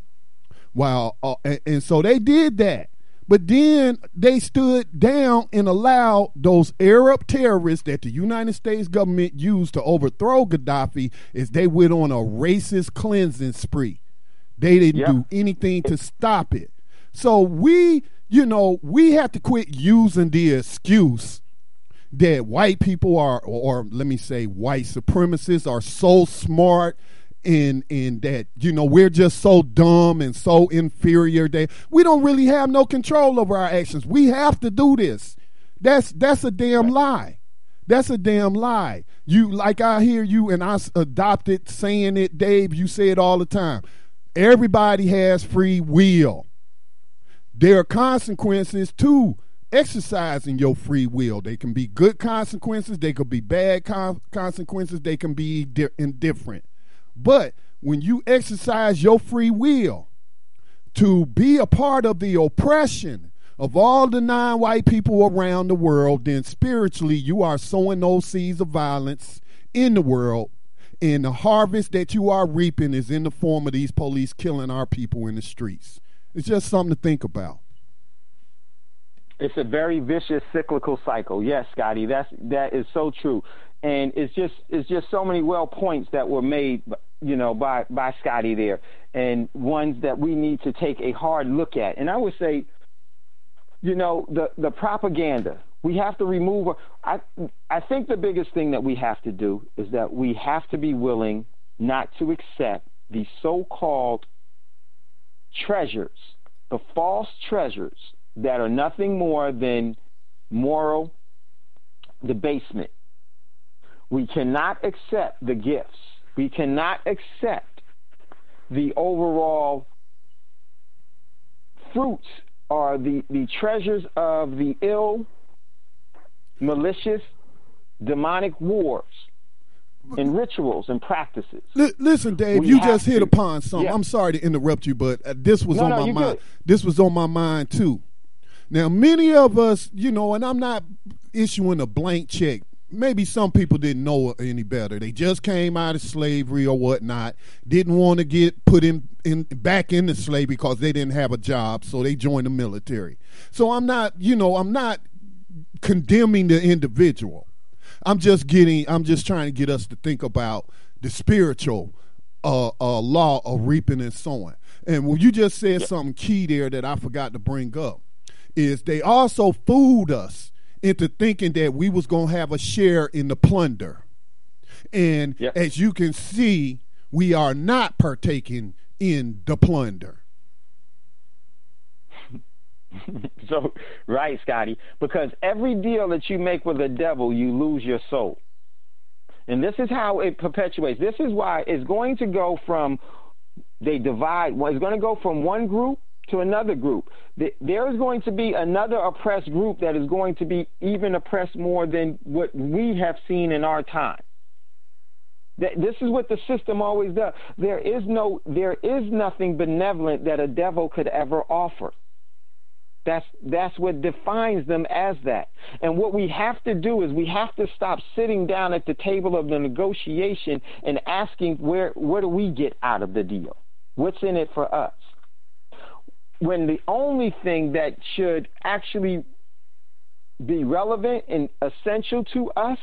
[SPEAKER 2] Wow. Uh, and, and so they did that. But then they stood down and allowed those Arab terrorists that the United States government used to overthrow Gaddafi as they went on a racist cleansing spree. They didn't yep. do anything to stop it. So we, you know, we have to quit using the excuse that white people are, or, or let me say white supremacists are so smart and and that, you know, we're just so dumb and so inferior that we don't really have no control over our actions. We have to do this. That's that's a damn lie. That's a damn lie. You, like I hear you and I adopted saying it, Dave, you say it all the time. Everybody has free will. There are consequences to exercising your free will. They can be good consequences. They could be bad con- consequences. They can be di- indifferent. But when you exercise your free will to be a part of the oppression of all the non-white people around the world, then spiritually you are sowing those seeds of violence in the world, and the harvest that you are reaping is in the form of these police killing our people in the streets. It's just something to think about.
[SPEAKER 5] It's a very vicious cyclical cycle. Yes, Scotty, that's that is so true, and it's just it's just so many well points that were made, you know, by by Scotty there, and ones that we need to take a hard look at. And I would say, you know, the the propaganda. We have to remove. I I think the biggest thing that we have to do is that we have to be willing not to accept the so-called treasures, the false treasures that are nothing more than moral debasement. We cannot accept the gifts. We cannot accept the overall fruits or the, the treasures of the ill, malicious, demonic wars and rituals and practices.
[SPEAKER 2] L- listen, Dave,
[SPEAKER 5] We
[SPEAKER 2] you
[SPEAKER 5] have
[SPEAKER 2] just hit
[SPEAKER 5] to.
[SPEAKER 2] upon something.
[SPEAKER 5] Yeah.
[SPEAKER 2] I'm sorry to interrupt you, but uh, this was
[SPEAKER 5] No,
[SPEAKER 2] on
[SPEAKER 5] no,
[SPEAKER 2] my
[SPEAKER 5] you
[SPEAKER 2] mind.
[SPEAKER 5] good.
[SPEAKER 2] This was on my mind too. Now, many of us, you know, and I'm not issuing a blank check. Maybe some people didn't know any better. They just came out of slavery or whatnot, didn't want to get put in, in back into slavery because they didn't have a job, so they joined the military. So I'm not, you know, I'm not condemning the individual. I'm just getting, I'm just trying to get us to think about the spiritual uh, uh, law of reaping and sowing. And when you just said something key there that I forgot to bring up, is they also fooled us into thinking that we was going to have a share in the plunder. And
[SPEAKER 5] Yep.
[SPEAKER 2] as you can see, we are not partaking in the plunder.
[SPEAKER 5] So, right, Scotty, because every deal that you make with the devil, you lose your soul. And this is how it perpetuates. This is why it's going to go from, they divide, well, it's going to go from one group to another group. There is going to be another oppressed group that is going to be even oppressed more than what we have seen in our time. This is what the system always does. There is no, there is nothing benevolent that a devil could ever offer. That's that's what defines them as that. And what we have to do is we have to stop sitting down at the table of the negotiation and asking where what do we get out of the deal? What's in it for us? When the only thing that should actually be relevant and essential to us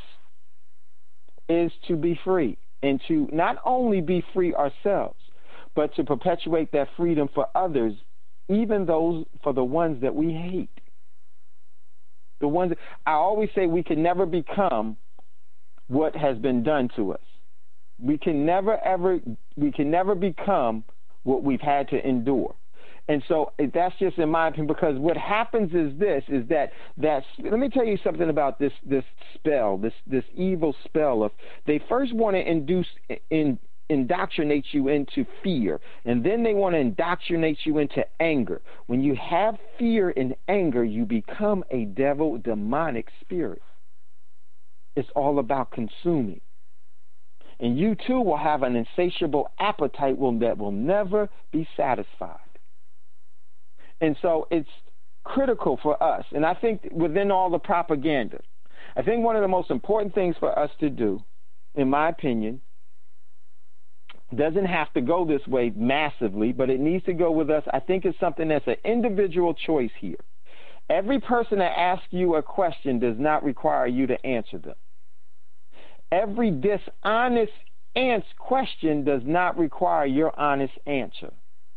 [SPEAKER 5] is to be free, and to not only be free ourselves, but to perpetuate that freedom for others, even those for the ones that we hate. The ones that, I always say we can never become what has been done to us. We can never ever we can never become what we've had to endure. And so that's just in my opinion, because what happens is this, is that, that's, let me tell you something about this, this spell, this, this evil spell of, they first want to induce, in, indoctrinate you into fear, and then they want to indoctrinate you into anger. When you have fear and anger, you become a devil, demonic spirit. It's all about consuming. And you too will have an insatiable appetite will, that will never be satisfied. And so it's critical for us. And I think within all the propaganda, I think one of the most important things for us to do, in my opinion, doesn't have to go this way massively, but it needs to go with us. I think it's something that's an individual choice here. Every person that asks you a question does not require you to answer them. Every dishonest ans- question does not require your honest answer.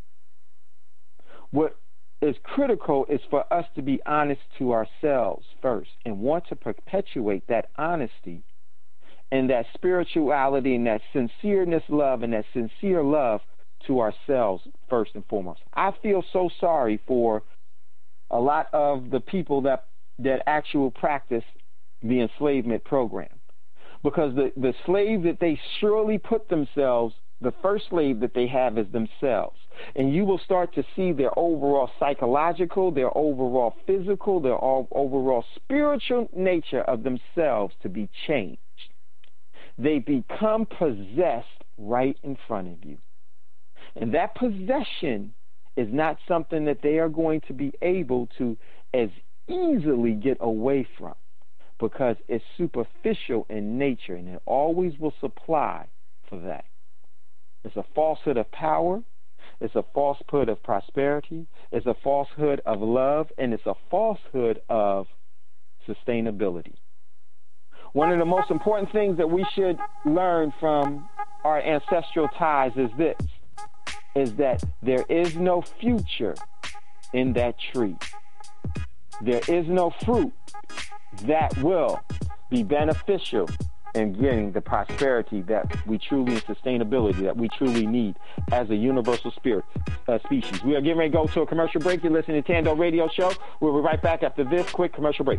[SPEAKER 5] What is critical is for us to be honest to ourselves first and want to perpetuate that honesty and that spirituality and that sincereness love and that sincere love to ourselves first and foremost. I feel so sorry for a lot of the people that that actually practice the enslavement program, because the, the slave that they surely put themselves, the first slave that they have is themselves. And you will start to see their overall psychological, their overall physical, their all, overall spiritual nature of themselves to be changed. They become possessed right in front of you. And that possession is not something that they are going to be able to as easily get away from, because it's superficial in nature, and it always will supply for that. It's a falsehood of power. It's a falsehood of prosperity. It's a falsehood of love, and it's a falsehood of sustainability. One of the most important things that we should learn from our ancestral ties is this, is that there is no future in that tree. There is no fruit that will be beneficial in getting the prosperity that we truly, and sustainability that we truly need as a universal spirit uh, species. We are getting ready to go to a commercial break. You're listening to Tando Radio Show. We'll be right back after this quick commercial break.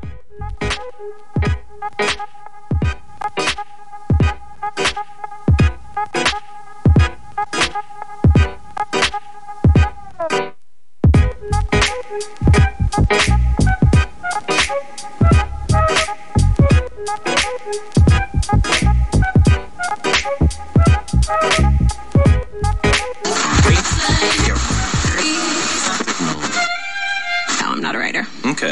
[SPEAKER 7] No, I'm not a writer.
[SPEAKER 8] Okay.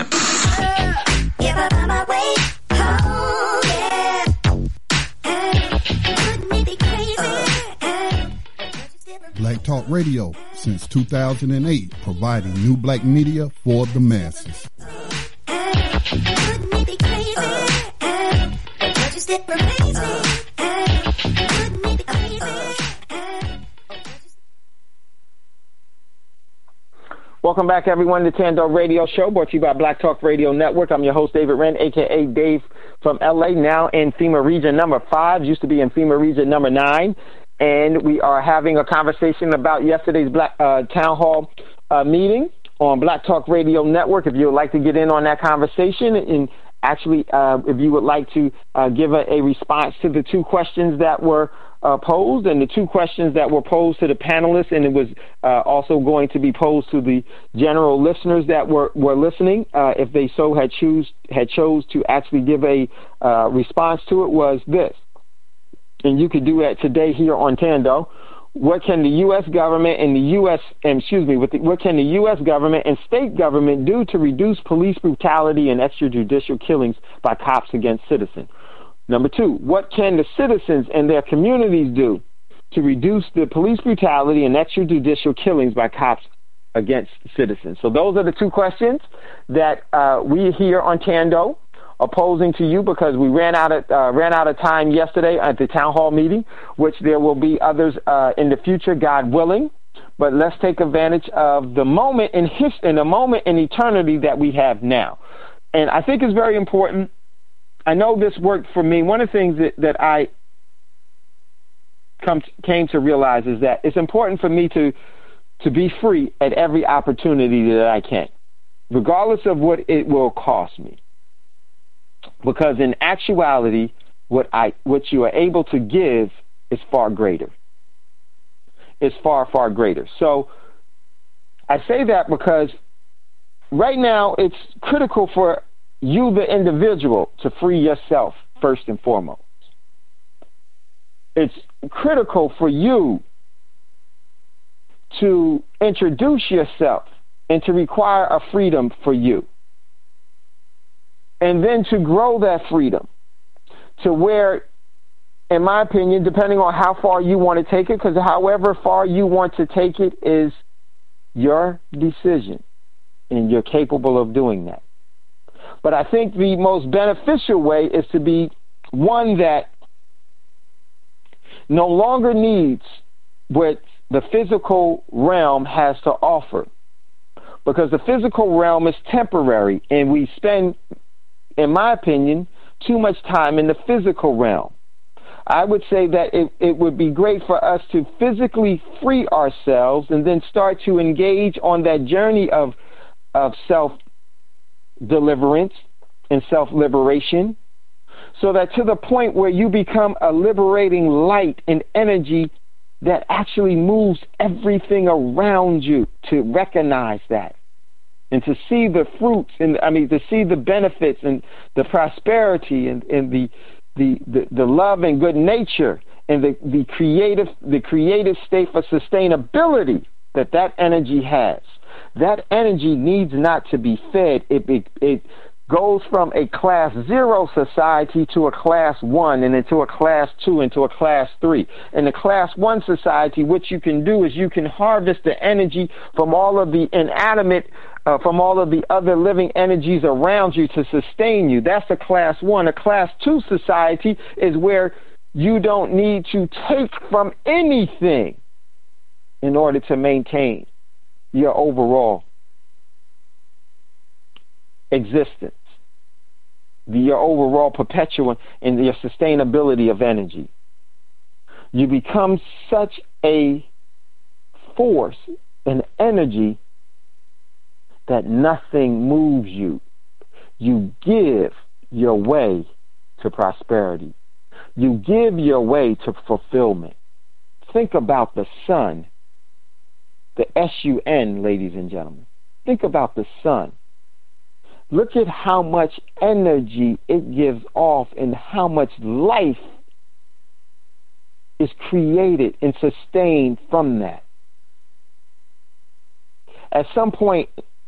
[SPEAKER 1] Black Talk Radio since two thousand eight, providing new black media for the masses.
[SPEAKER 5] Welcome back, everyone, to Tando Radio Show, brought to you by Black Talk Radio Network. I'm your host, David Wren, a k a. Dave from L A, now in FEMA Region number five, used to be in FEMA Region number nine. And we are having a conversation about yesterday's Black uh, Town Hall uh, meeting on Black Talk Radio Network. If you would like to get in on that conversation, and actually uh, if you would like to uh, give a, a response to the two questions that were uh, posed, and the two questions that were posed to the panelists, and it was uh, also going to be posed to the general listeners that were, were listening, uh, if they so had choose had chose to actually give a uh, response to it, was this. And you could do that today here on Tando. What can the U S government and the U S excuse me, what can the U S government and state government do to reduce police brutality and extrajudicial killings by cops against citizens? Number two, what can the citizens and their communities do to reduce the police brutality and extrajudicial killings by cops against citizens? So those are the two questions that uh, we here on Tando are posing to you, because we ran out of uh, ran out of time yesterday at the town hall meeting, which there will be others uh, in the future, God willing. But let's take advantage of the moment in his in the moment in eternity that we have now, and I think it's very important. I know this worked for me. One of the things that, that I come came to realize is that it's important for me to to be free at every opportunity that I can, regardless of what it will cost me. Because in actuality, what I what you are able to give is far greater. It's far, far greater. So I say that because right now it's critical for you, the individual, to free yourself first and foremost. It's critical for you to introduce yourself and to require a freedom for you. And then to grow that freedom to where, in my opinion, depending on how far you want to take it, because however far you want to take it is your decision, and you're capable of doing that. But I think the most beneficial way is to be one that no longer needs what the physical realm has to offer, because the physical realm is temporary, and we spend, in my opinion, too much time in the physical realm. I would say that it, it would be great for us to physically free ourselves and then start to engage on that journey of of self-deliverance and self-liberation, so that to the point where you become a liberating light and energy that actually moves everything around you, to recognize that and to see the fruits, and I mean to see the benefits and the prosperity and, and the, the, the, the love and good nature and the, the creative the creative state for sustainability that that energy has. That energy needs not to be fed. It, it, it goes from a class zero society to a class one, and into a class two, into a class three. In the class one society, what you can do is you can harvest the energy from all of the inanimate, uh, from all of the other living energies around you to sustain you. That's a class one. A class two society is where you don't need to take from anything in order to maintain your overall existence, the, your overall perpetuum and your sustainability of energy. You become such a force, an energy, that nothing moves you. You give your way to prosperity. You give your way to fulfillment. Think about the sun, the S U N, ladies and gentlemen. Think about the sun. Look at how much energy it gives off and how much life is created and sustained from that. At some point,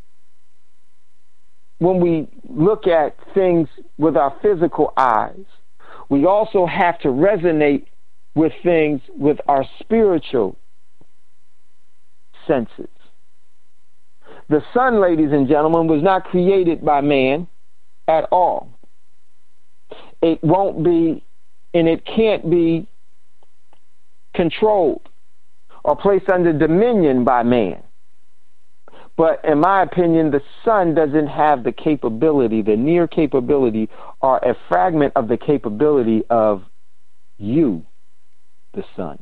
[SPEAKER 5] when we look at things with our physical eyes, we also have to resonate with things with our spiritual senses. The sun, ladies and gentlemen, was not created by man at all. It won't be, and it can't be controlled or placed under dominion by man. But in my opinion, the sun doesn't have the capability, the near capability, or a fragment of the capability of you, the sun.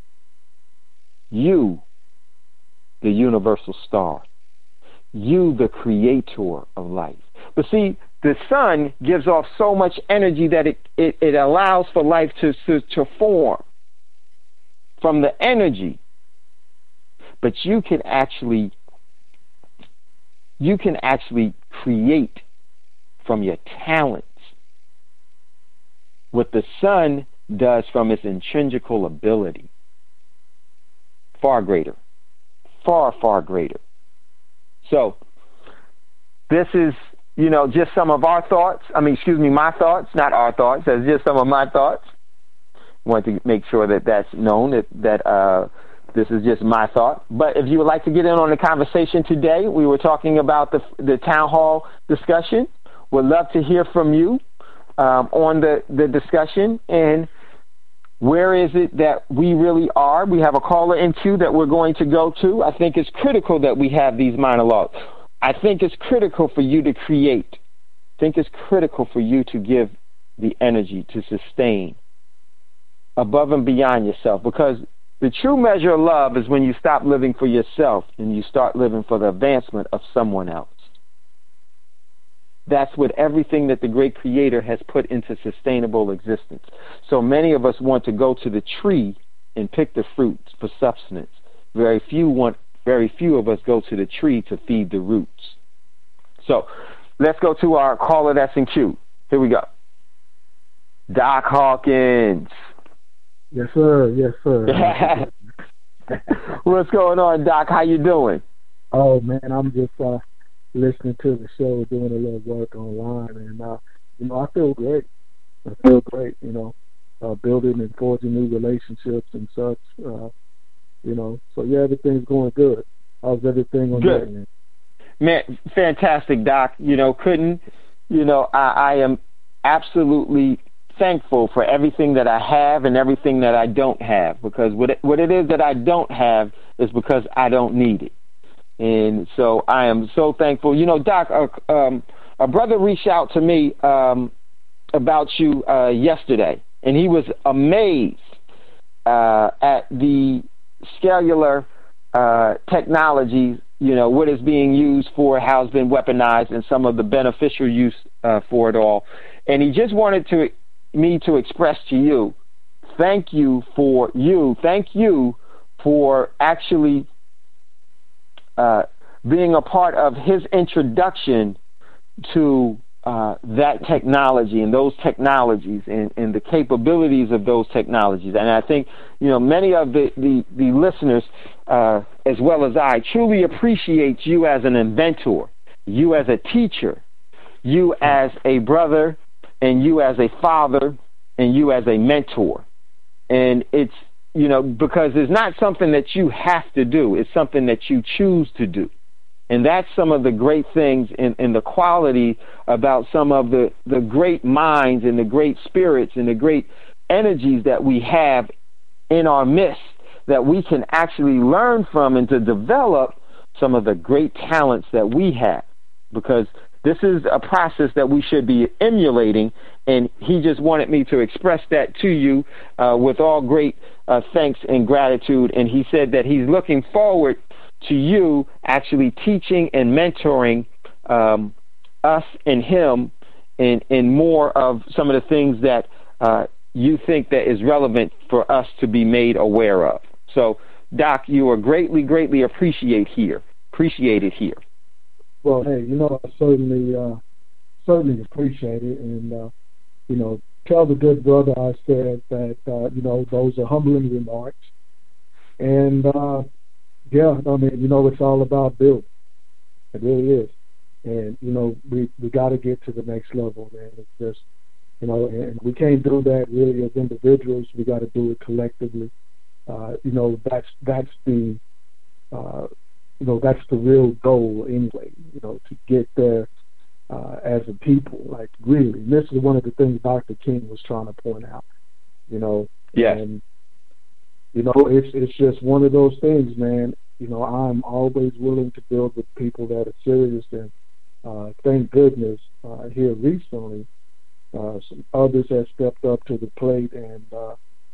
[SPEAKER 5] You, the universal star. You, the creator of life. But see, the sun gives off so much energy that it, it, it allows for life to, to, to form from the energy. But you can actually, you can actually create from your talents what the sun does from its intrinsical ability. Far greater. Far, far greater. So, this is, you know, just some of our thoughts. I mean, excuse me, my thoughts, not our thoughts. That's just some of my thoughts. I want to make sure that that's known, that, that uh, this is just my thought. But if you would like to get in on the conversation today, we were talking about the, the town hall discussion. Would love to hear from you um, on the, the discussion. And where is it that we really are? We have a caller in queue that we're going to go to. I think it's critical that we have these monologues. I think it's critical for you to create. I think it's critical for you to give the energy to sustain above and beyond yourself, because the true measure of love is when you stop living for yourself and you start living for the advancement of someone else. That's what everything that the great creator has put into sustainable existence. So many of us want to go to the tree and pick the fruits for substance. Very few want, very few of us go to the tree to feed the roots. So let's go to our caller that's in queue. Here we go. Doc Hawkins.
[SPEAKER 8] Yes, sir. Yes, sir.
[SPEAKER 5] What's going on, Doc? How you doing?
[SPEAKER 8] Oh, man, I'm just uh, listening to the show, doing a little work online, and uh, you know, I feel great. I feel great. You know, uh, building and forging new relationships and such. Uh, you know, so yeah, everything's going good. How's everything on
[SPEAKER 5] good?
[SPEAKER 8] That end?
[SPEAKER 5] Man, fantastic, Doc. You know, couldn't. You know, I, I am absolutely thankful for everything that I have and everything that I don't have, because what it, what it is that I don't have is because I don't need it. And so I am so thankful. You know, Doc, uh, um, a brother reached out to me um, about you uh, yesterday, and he was amazed uh, at the cellular uh, technology, you know, what is being used for, how it's been weaponized, and some of the beneficial use uh, for it all. And he just wanted to me to express to you, thank you for you, thank you for actually uh, being a part of his introduction to uh, that technology and those technologies and, and the capabilities of those technologies. And I think, you know, many of the, the, the listeners, uh, as well as I, truly appreciate you as an inventor, you as a teacher, you as a brother and you as a father and you as a mentor. And it's, you know, because it's not something that you have to do. It's something that you choose to do. And that's some of the great things in, in the quality about some of the, the great minds and the great spirits and the great energies that we have in our midst that we can actually learn from and to develop some of the great talents that we have. Because this is a process that we should be emulating, and he just wanted me to express that to you uh, with all great uh, thanks and gratitude. And he said that he's looking forward to you actually teaching and mentoring um, us and him in, in more of some of the things that uh, you think that is relevant for us to be made aware of. So, Doc, you are greatly, greatly appreciate here, appreciated here.
[SPEAKER 8] Well, hey, you know, I certainly, uh, certainly appreciate it, and uh, you know, tell the good brother I said that uh, you know, those are humbling remarks, and uh, yeah, I mean, you know, it's all about building. It really is, and you know, we we got to get to the next level, man. It's just, you know, and we can't do that really as individuals. We got to do it collectively. Uh, you know, that's that's the uh, you know, that's the real goal anyway, you know, to get there uh, as a people, like really. And this is one of the things Doctor King was trying to point out, you know.
[SPEAKER 5] Yes.
[SPEAKER 8] And, you know, it's it's just one of those things, man. You know, I'm always willing to build with people that are serious, and uh, thank goodness uh, here recently, uh, some others have stepped up to the plate and, uh,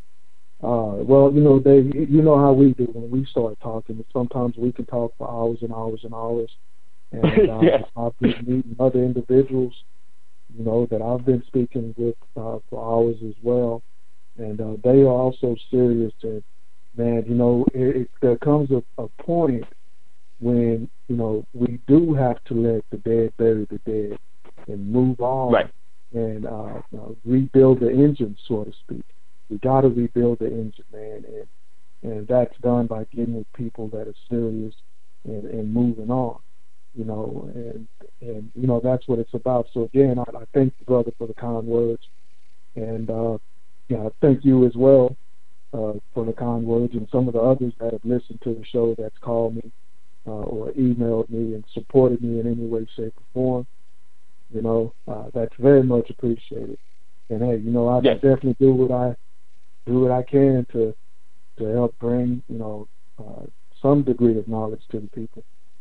[SPEAKER 8] Uh, well, you know, they, you know how we do when we start talking. Sometimes we can talk for hours and hours and hours. And uh, yes. I've been meeting other individuals, you know, that I've been speaking with uh, for hours as well. And uh, they are also serious. And, man, you know, it, it, there comes a, a point when, you know, we do have to let the dead bury the dead and move on.
[SPEAKER 5] Right.
[SPEAKER 8] And uh, uh, rebuild the engine, so to speak. We got to rebuild the engine, man, and and that's done by getting with people that are serious and, and moving on, you know, and and you know that's what it's about. So again, I, I thank the brother for the kind words, and uh, yeah, I thank you as well uh, for the kind words, and some of the others that have listened to the show that's called me uh, or emailed me and supported me in any way, shape, or form. You know, uh, that's very much appreciated. And hey, you know, I
[SPEAKER 5] yes.
[SPEAKER 8] definitely do what I. do what I can to to help bring, you know, uh, some degree of knowledge to the people.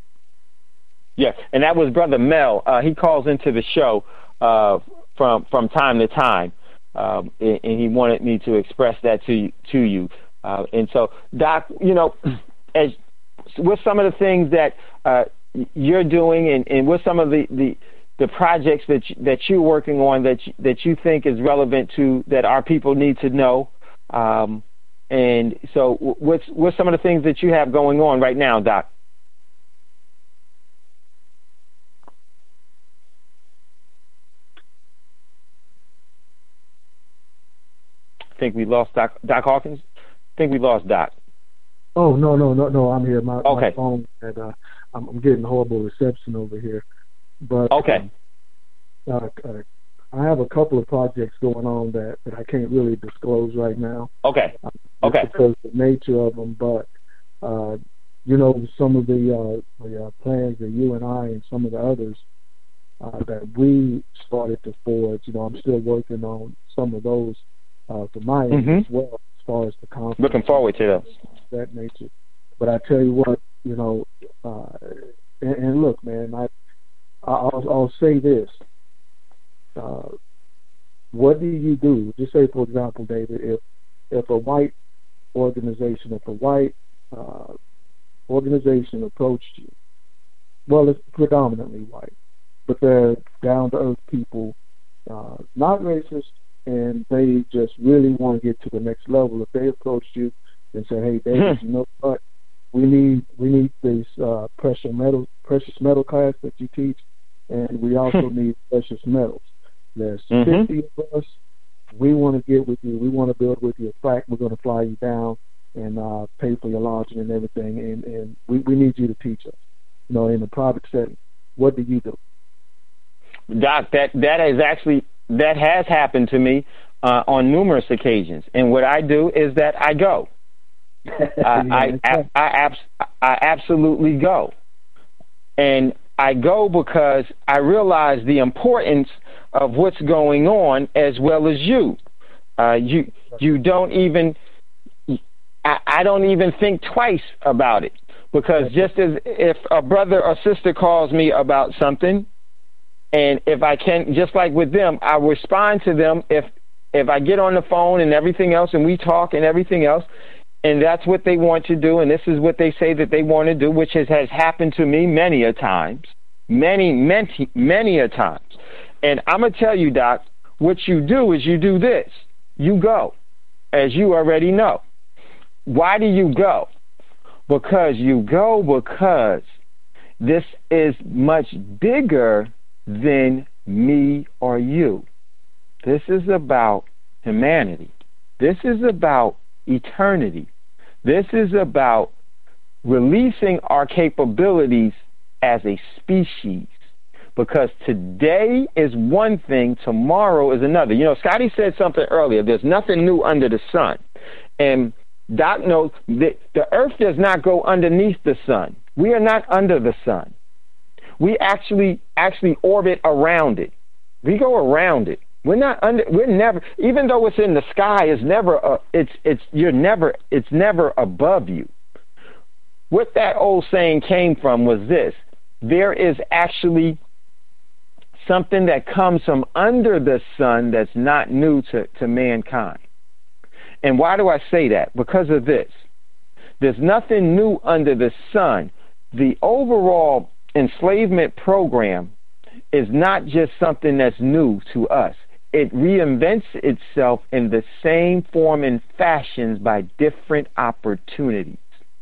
[SPEAKER 5] Yes, and that was Brother Mel. Uh, he calls into the show uh, from from time to time, um, and, and he wanted me to express that to you, to you. Uh, and so, Doc, you know, as with some of the things that uh, you're doing, and, and with some of the, the the projects that you, that you're working on that you, that you think is relevant to that our people need to know. Um, and so what's, what's some of the things that you have going on right now, Doc? I think we lost Doc, Doc Hawkins. I think we lost Doc.
[SPEAKER 8] Oh, no, no, no, no, I'm here. My,
[SPEAKER 5] okay.
[SPEAKER 8] my phone, and, uh, I'm, I'm getting horrible reception over here. But,
[SPEAKER 5] okay.
[SPEAKER 8] Um, uh, uh, I have a couple of projects going on that, that I can't really disclose right now.
[SPEAKER 5] Okay.
[SPEAKER 8] Uh,
[SPEAKER 5] okay.
[SPEAKER 8] Because of the nature of them, but uh, you know, some of the, uh, the uh, plans that you and I and some of the others uh, that we started to forge. You know, I'm still working on some of those uh, for my
[SPEAKER 5] mm-hmm.
[SPEAKER 8] end as well, as far as the conference.
[SPEAKER 5] Looking forward to those.
[SPEAKER 8] That nature. But I tell you what, you know, uh, and, and look, man, I I'll, I'll say this. Uh, what do you do? Just say, for example, David, if if a white organization, if a white uh, organization approached you, well, it's predominantly white, but they're down-to-earth people, uh, not racist, and they just really want to get to the next level. If they approached you and say, "Hey, David, you know what? We need we need this uh, precious metal precious metal class that you teach, and we also need precious metals." There's
[SPEAKER 5] mm-hmm.
[SPEAKER 8] fifty of us. We want to get with you. We want to build with you. In fact, we're going to fly you down and uh, pay for your lodging and everything. And, and we, we need you to teach us. You know, in a private setting, what do you do?
[SPEAKER 5] Doc, that that is actually that has happened to me uh, on numerous occasions. And what I do is that I go. I, I, I, I, abs- I absolutely go. And I go because I realize the importance of what's going on, as well as you. Uh, you you don't even I, I don't even think twice about it, because just as if a brother or sister calls me about something, and if I can, just like with them, I respond to them if if I get on the phone and everything else, and we talk and everything else, and that's what they want to do, and this is what they say that they want to do, which has, has happened to me many a times, many, many, many a times. And I'm going to tell you, Doc, what you do is you do this. You go, as you already know. Why do you go? Because you go because this is much bigger than me or you. This is about humanity. This is about eternity. This is about releasing our capabilities as a species. Because today is one thing, tomorrow is another. You know, Scotty said something earlier. There's nothing new under the sun. And Doc knows that the earth does not go underneath the sun. We are not under the sun. We actually actually orbit around it. We go around it. We're not under. We're never. Even though it's in the sky, it's never. A, it's it's. You're never. It's never above you. What that old saying came from was this: there is actually something that comes from under the sun that's not new to, to mankind. And why do I say that? Because of this. There's nothing new under the sun. The overall enslavement program is not just something that's new to us. It reinvents itself in the same form and fashions by different opportunities.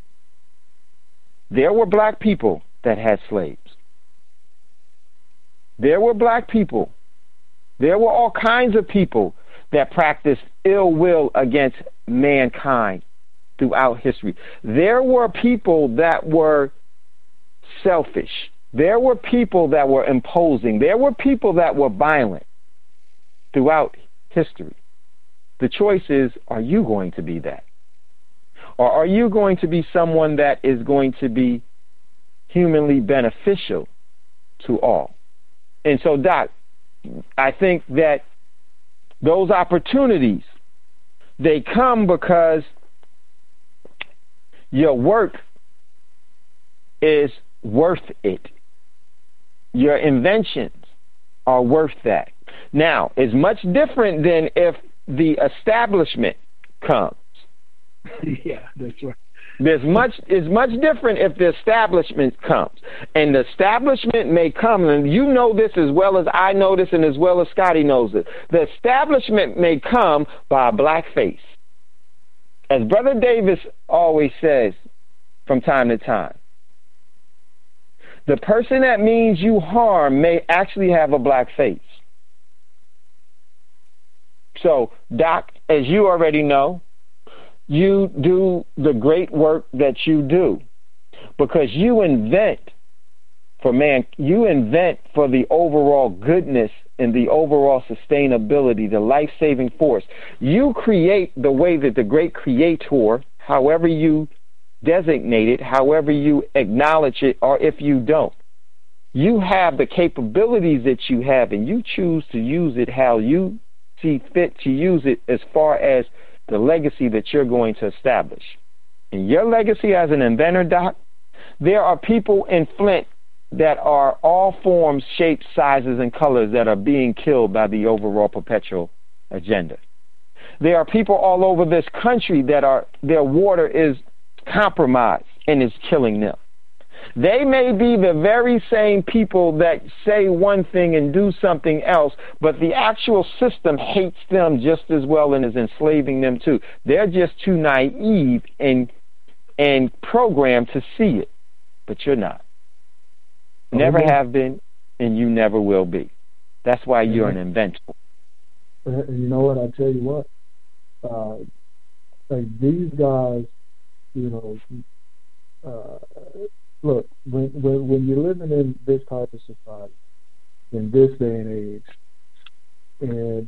[SPEAKER 5] There were black people that had slaves. There were black people. There were all kinds of people that practiced ill will against mankind throughout history. There were people that were selfish. There were people that were imposing. There were people that were violent throughout history. The choice is, are you going to be that? Or are you going to be someone that is going to be humanly beneficial to all? And so, Doc, I think that those opportunities, they come because your work is worth it. Your inventions are worth that. Now, it's much different than if the establishment comes.
[SPEAKER 8] Yeah, that's right.
[SPEAKER 5] There's much is much different if the establishment comes. And the establishment may come, and you know this as well as I know this and as well as Scotty knows it. The establishment may come by a black face. As Brother Davis always says from time to time, the person that means you harm may actually have a black face. So, Doc, as you already know, you do the great work that you do because you invent for man, you invent for the overall goodness and the overall sustainability, the life-saving force. You create the way that the great creator, however you designate it, however you acknowledge it, or if you don't, you have the capabilities that you have, and you choose to use it how you see fit to use it as far as the legacy that you're going to establish. And your legacy as an inventor, Doc, there are people in Flint that are all forms, shapes, sizes, and colors that are being killed by the overall perpetual agenda. There are people all over this country that are their water is compromised and is killing them. They may be the very same people that say one thing and do something else, but the actual system hates them just as well and is enslaving them too. They're just too naive and and programmed to see it, but you're not. Never
[SPEAKER 8] okay.
[SPEAKER 5] have been, and you never will be. That's why you're an inventor.
[SPEAKER 8] You know what? I tell you what. Uh, like these guys, you know. Uh, Look, when, when when you're living in this type of society, in this day and age. And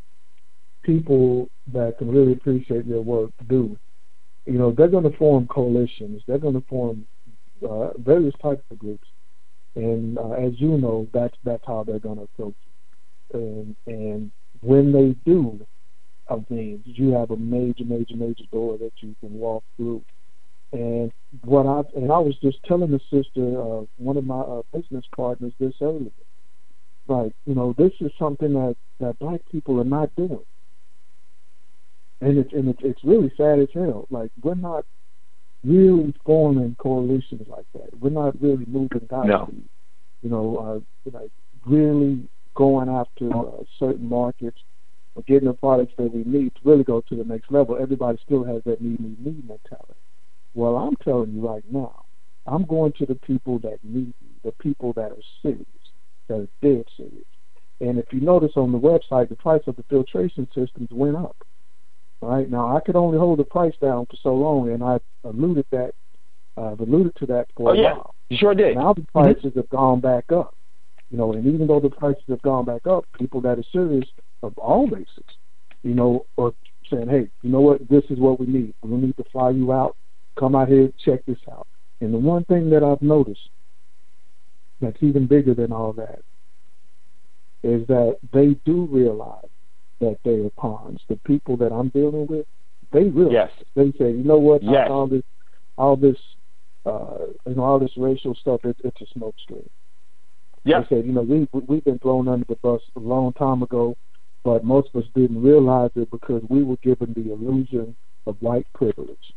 [SPEAKER 8] people that can really appreciate their work do. You know, they're going to form coalitions. They're going to form uh, various types of groups. And uh, as you know, that's that's how they're going to approach it. And, and when they do of things, you have a major, major, major door that you can walk through. And what I and I was just telling the sister, uh, one of my uh, business partners, this earlier. Like, you know, this is something that, that black people are not doing. And it's and it's, it's really sad as hell. Like, we're not really forming coalitions like that. We're not really moving down.
[SPEAKER 5] No.
[SPEAKER 8] You know, uh, like really going after uh, certain markets or getting the products that we need to really go to the next level. Everybody still has that need, need, need mentality. Well, I'm telling you right now, I'm going to the people that need me, the people that are serious, that are dead serious. And if you notice on the website, the price of the filtration systems went up. Right now, I could only hold the price down for so long, and I alluded that, uh, alluded to that for
[SPEAKER 5] oh,
[SPEAKER 8] a
[SPEAKER 5] yeah.
[SPEAKER 8] while.
[SPEAKER 5] You sure did.
[SPEAKER 8] Now the prices
[SPEAKER 5] mm-hmm.
[SPEAKER 8] have gone back up. You know, and even though the prices have gone back up, people that are serious of all races, you know, are saying, hey, you know what, this is what we need. We need to fly you out. Come out here, check this out. And the one thing that I've noticed that's even bigger than all that is that they do realize that they are pawns. The people that I'm dealing with, they realize.
[SPEAKER 5] Yes.
[SPEAKER 8] They say, you know what,
[SPEAKER 5] yes.
[SPEAKER 8] all this, all this, uh, you know, all this racial stuff, it, it's a smoke screen.
[SPEAKER 5] Yep.
[SPEAKER 8] They said, you know, we we've been thrown under the bus a long time ago, but most of us didn't realize it because we were given the illusion of white privilege.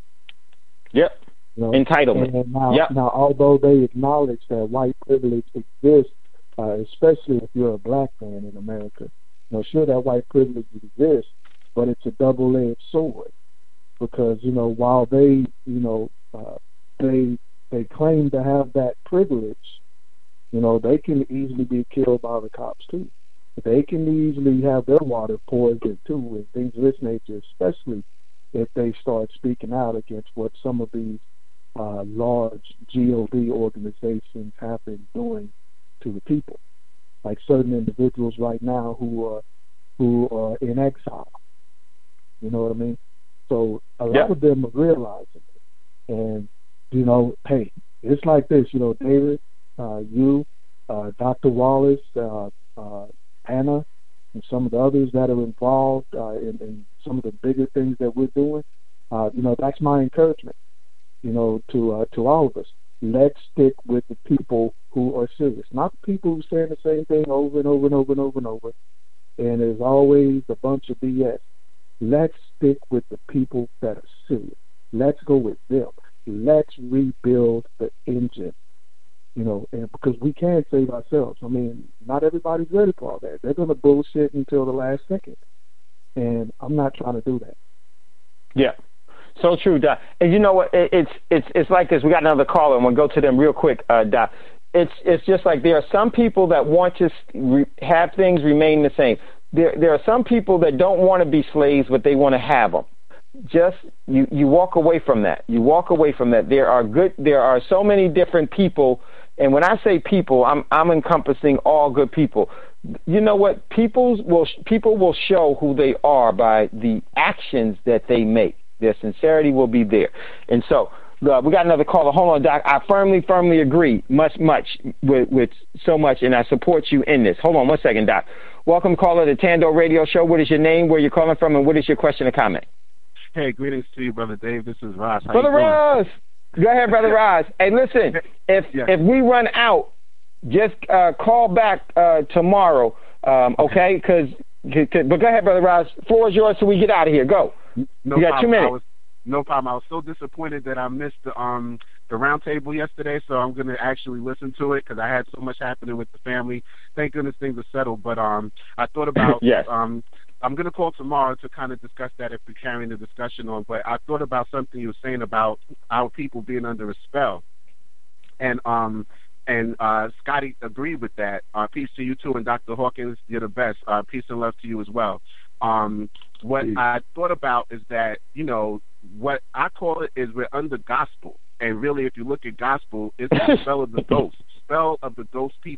[SPEAKER 5] Yep.
[SPEAKER 8] You know?
[SPEAKER 5] Entitlement.
[SPEAKER 8] And now,
[SPEAKER 5] yep.
[SPEAKER 8] now, although they acknowledge that white privilege exists, uh, especially if you're a black man in America, you know, sure that white privilege exists, but it's a double-edged sword because, you know, while they, you know, uh, they they claim to have that privilege, you know, they can easily be killed by the cops too. They can easily have their water poisoned too, and things of this nature, especially if they start speaking out against what some of these uh, large G O D organizations have been doing to the people. Like certain individuals right now who are who are in exile. You know what I mean? So a lot
[SPEAKER 5] yep.
[SPEAKER 8] of them are realizing it. And, you know, hey, it's like this, you know, David, uh, you, uh, Doctor Wallace, uh, uh, Anna, and some of the others that are involved uh, in, in some of the bigger things that we're doing, uh, you know, that's my encouragement, you know, to uh, to all of us. Let's stick with the people who are serious, not the people who saying the same thing over and over and over and over and over, and there's always a bunch of B S. Let's stick with the people that are serious. Let's go with them. Let's rebuild the engine. You know, and because we can save ourselves. I mean, not everybody's ready for all that. They're going to bullshit until the last second. And I'm not trying to do that.
[SPEAKER 5] Yeah. So true, Doc. And you know what? It, it's it's it's like this. We got another caller, and we'll go to them real quick, uh, Doc. It's it's just like there are some people that want to re- have things remain the same. There there are some people that don't want to be slaves, but they want to have them. Just you you walk away from that. You walk away from that. There are good. There are so many different people. And when I say people, I'm I'm encompassing all good people. You know what? People's will people will show who they are by the actions that they make. Their sincerity will be there. And so uh, we got another caller. Hold on, Doc. I firmly, firmly agree much, much with, with so much, and I support you in this. Hold on one second, Doc. Welcome, caller, to Tando Radio Show. What is your name, where you're calling from, and what is your question or comment?
[SPEAKER 9] Hey, greetings to you, Brother Dave. This is Ross. How
[SPEAKER 5] Brother
[SPEAKER 9] you doing?
[SPEAKER 5] Ross. Go ahead, Brother Roz. Hey, listen, if
[SPEAKER 9] yeah.
[SPEAKER 5] if we run out, just uh, call back uh, tomorrow, um, okay? Because, but go ahead, Brother Roz. Floor is yours, so we get out of here. Go.
[SPEAKER 9] No
[SPEAKER 5] you got
[SPEAKER 9] problem.
[SPEAKER 5] two minutes.
[SPEAKER 9] I was, no problem. I was so disappointed that I missed the um the roundtable yesterday, so I'm going to actually listen to it because I had so much happening with the family. Thank goodness things are settled. But um, I thought about
[SPEAKER 5] yes.
[SPEAKER 9] um. I'm going to call tomorrow to kind of discuss that if we're carrying the discussion on. But I thought about something you were saying about our people being under a spell. And um, and uh, Scotty agreed with that. Uh, peace to you, too. And Doctor Hawkins, you're the best. Uh, peace and love to you as well. Um, what
[SPEAKER 8] Peace.
[SPEAKER 9] I thought about is that, you know, what I call it is we're under gospel. And really, if you look at gospel, it's the spell of the ghost, spell of the ghost people.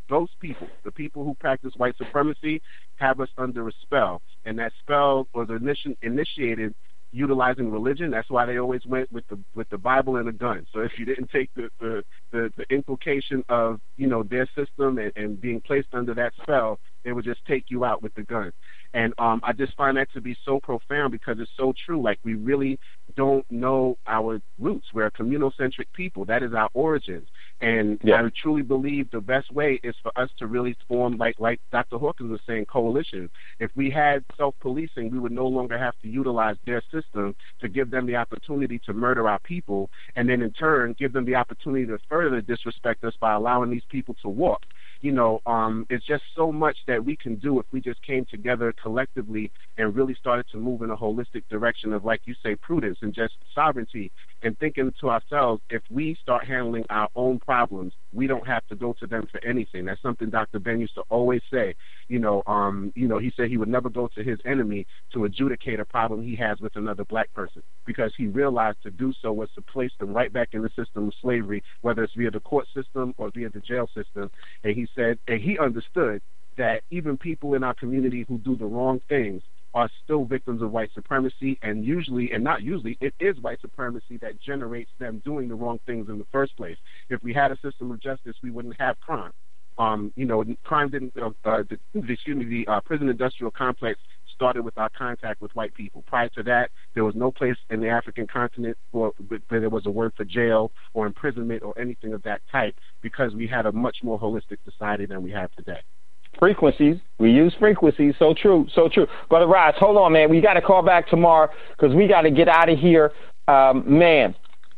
[SPEAKER 9] those people, the people who practice white supremacy, have us under a spell. And that spell was initi- initiated utilizing religion. That's why they always went with the with the Bible and a gun. So if you didn't take the the, the, the inculcation of, you know, their system and, and being placed under that spell, they would just take you out with the gun. And um, I just find that to be so profound because it's so true. Like, we really don't know our roots. We're a communal-centric people. That is our origins. And yeah. I truly believe the best way is for us to really form, like like Doctor Hawkins was saying, coalitions. If we had self-policing, we would no longer have to utilize their system to give them the opportunity to murder our people, and then in turn give them the opportunity to further disrespect us by allowing these people to walk. You know, um, it's just so much that we can do if we just came together collectively and really started to move in a holistic direction of, like you say, prudence and just sovereignty, and thinking to ourselves, if we start handling our own problems, we don't have to go to them for anything. That's something Doctor Ben used to always say. You know, um, you know, he said he would never go to his enemy to adjudicate a problem he has with another black person, because he realized to do so was to place them right back in the system of slavery, whether it's via the court system or via the jail system. And he said, and he understood that even people in our community who do the wrong things are still victims of white supremacy, and usually, and not usually, it is white supremacy that generates them doing the wrong things in the first place. If we had a system of justice, we wouldn't have crime. Um, you know, crime didn't, uh, uh, the, excuse me, the uh, prison industrial complex started with our contact with white people. Prior to that, there was no place in the African continent where, where there was a word for jail or imprisonment or anything of that type, because we had a much more holistic society than we have today.
[SPEAKER 5] Frequencies. We use frequencies. So true. So true. Brother Rise, hold on, man. We got to call back tomorrow because we got to get out of here. Um, man,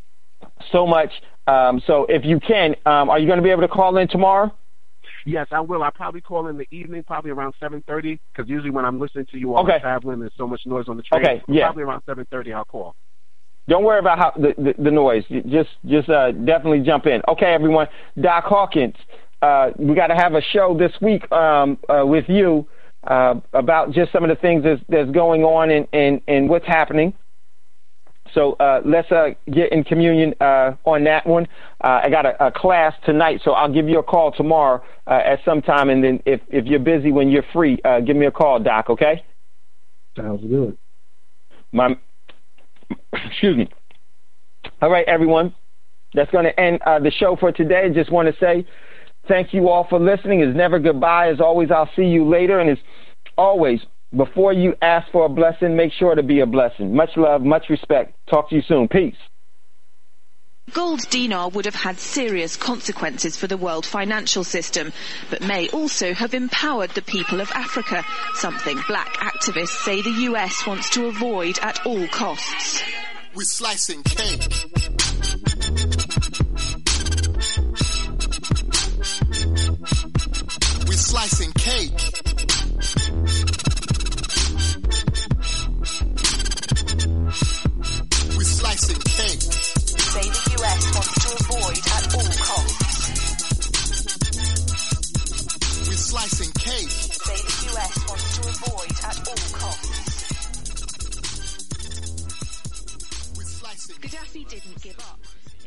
[SPEAKER 5] so much. Um, so if you can, um, are you going to be able to call in tomorrow?
[SPEAKER 9] Yes, I will. I'll probably call in the evening, probably around seven thirty, because usually when I'm listening to you while okay. I'm traveling, there's so much noise on the train.
[SPEAKER 5] Okay, yeah.
[SPEAKER 9] Probably around seven thirty, I'll call.
[SPEAKER 5] Don't worry about how the, the, the noise. Just just uh, definitely jump in. Okay, everyone. Doc Hawkins, uh, we got to have a show this week um, uh, with you uh, about just some of the things that's, that's going on and, and, and what's happening. So uh, let's uh, get in communion uh, on that one. Uh, I got a, a class tonight, so I'll give you a call tomorrow uh, at some time. And then if, if you're busy when you're free, uh, give me a call, Doc, okay?
[SPEAKER 8] Sounds good.
[SPEAKER 5] My, excuse me. All right, everyone. That's going to end uh, the show for today. Just want to say thank you all for listening. It's never goodbye. As always, I'll see you later. And as always, before you ask for a blessing, make sure to be a blessing. Much love, much respect. Talk to you soon. Peace.
[SPEAKER 3] Gold dinar would have had serious consequences for the world financial system, but may also have empowered the people of Africa, something black activists say the U S wants to avoid at all costs.
[SPEAKER 4] We're slicing cake. We're slicing cake. We're slicing cake.
[SPEAKER 3] Say the U S wants to avoid at all costs.
[SPEAKER 4] We're slicing cake.
[SPEAKER 3] Say the U S wants to avoid at all costs. Gaddafi didn't give up.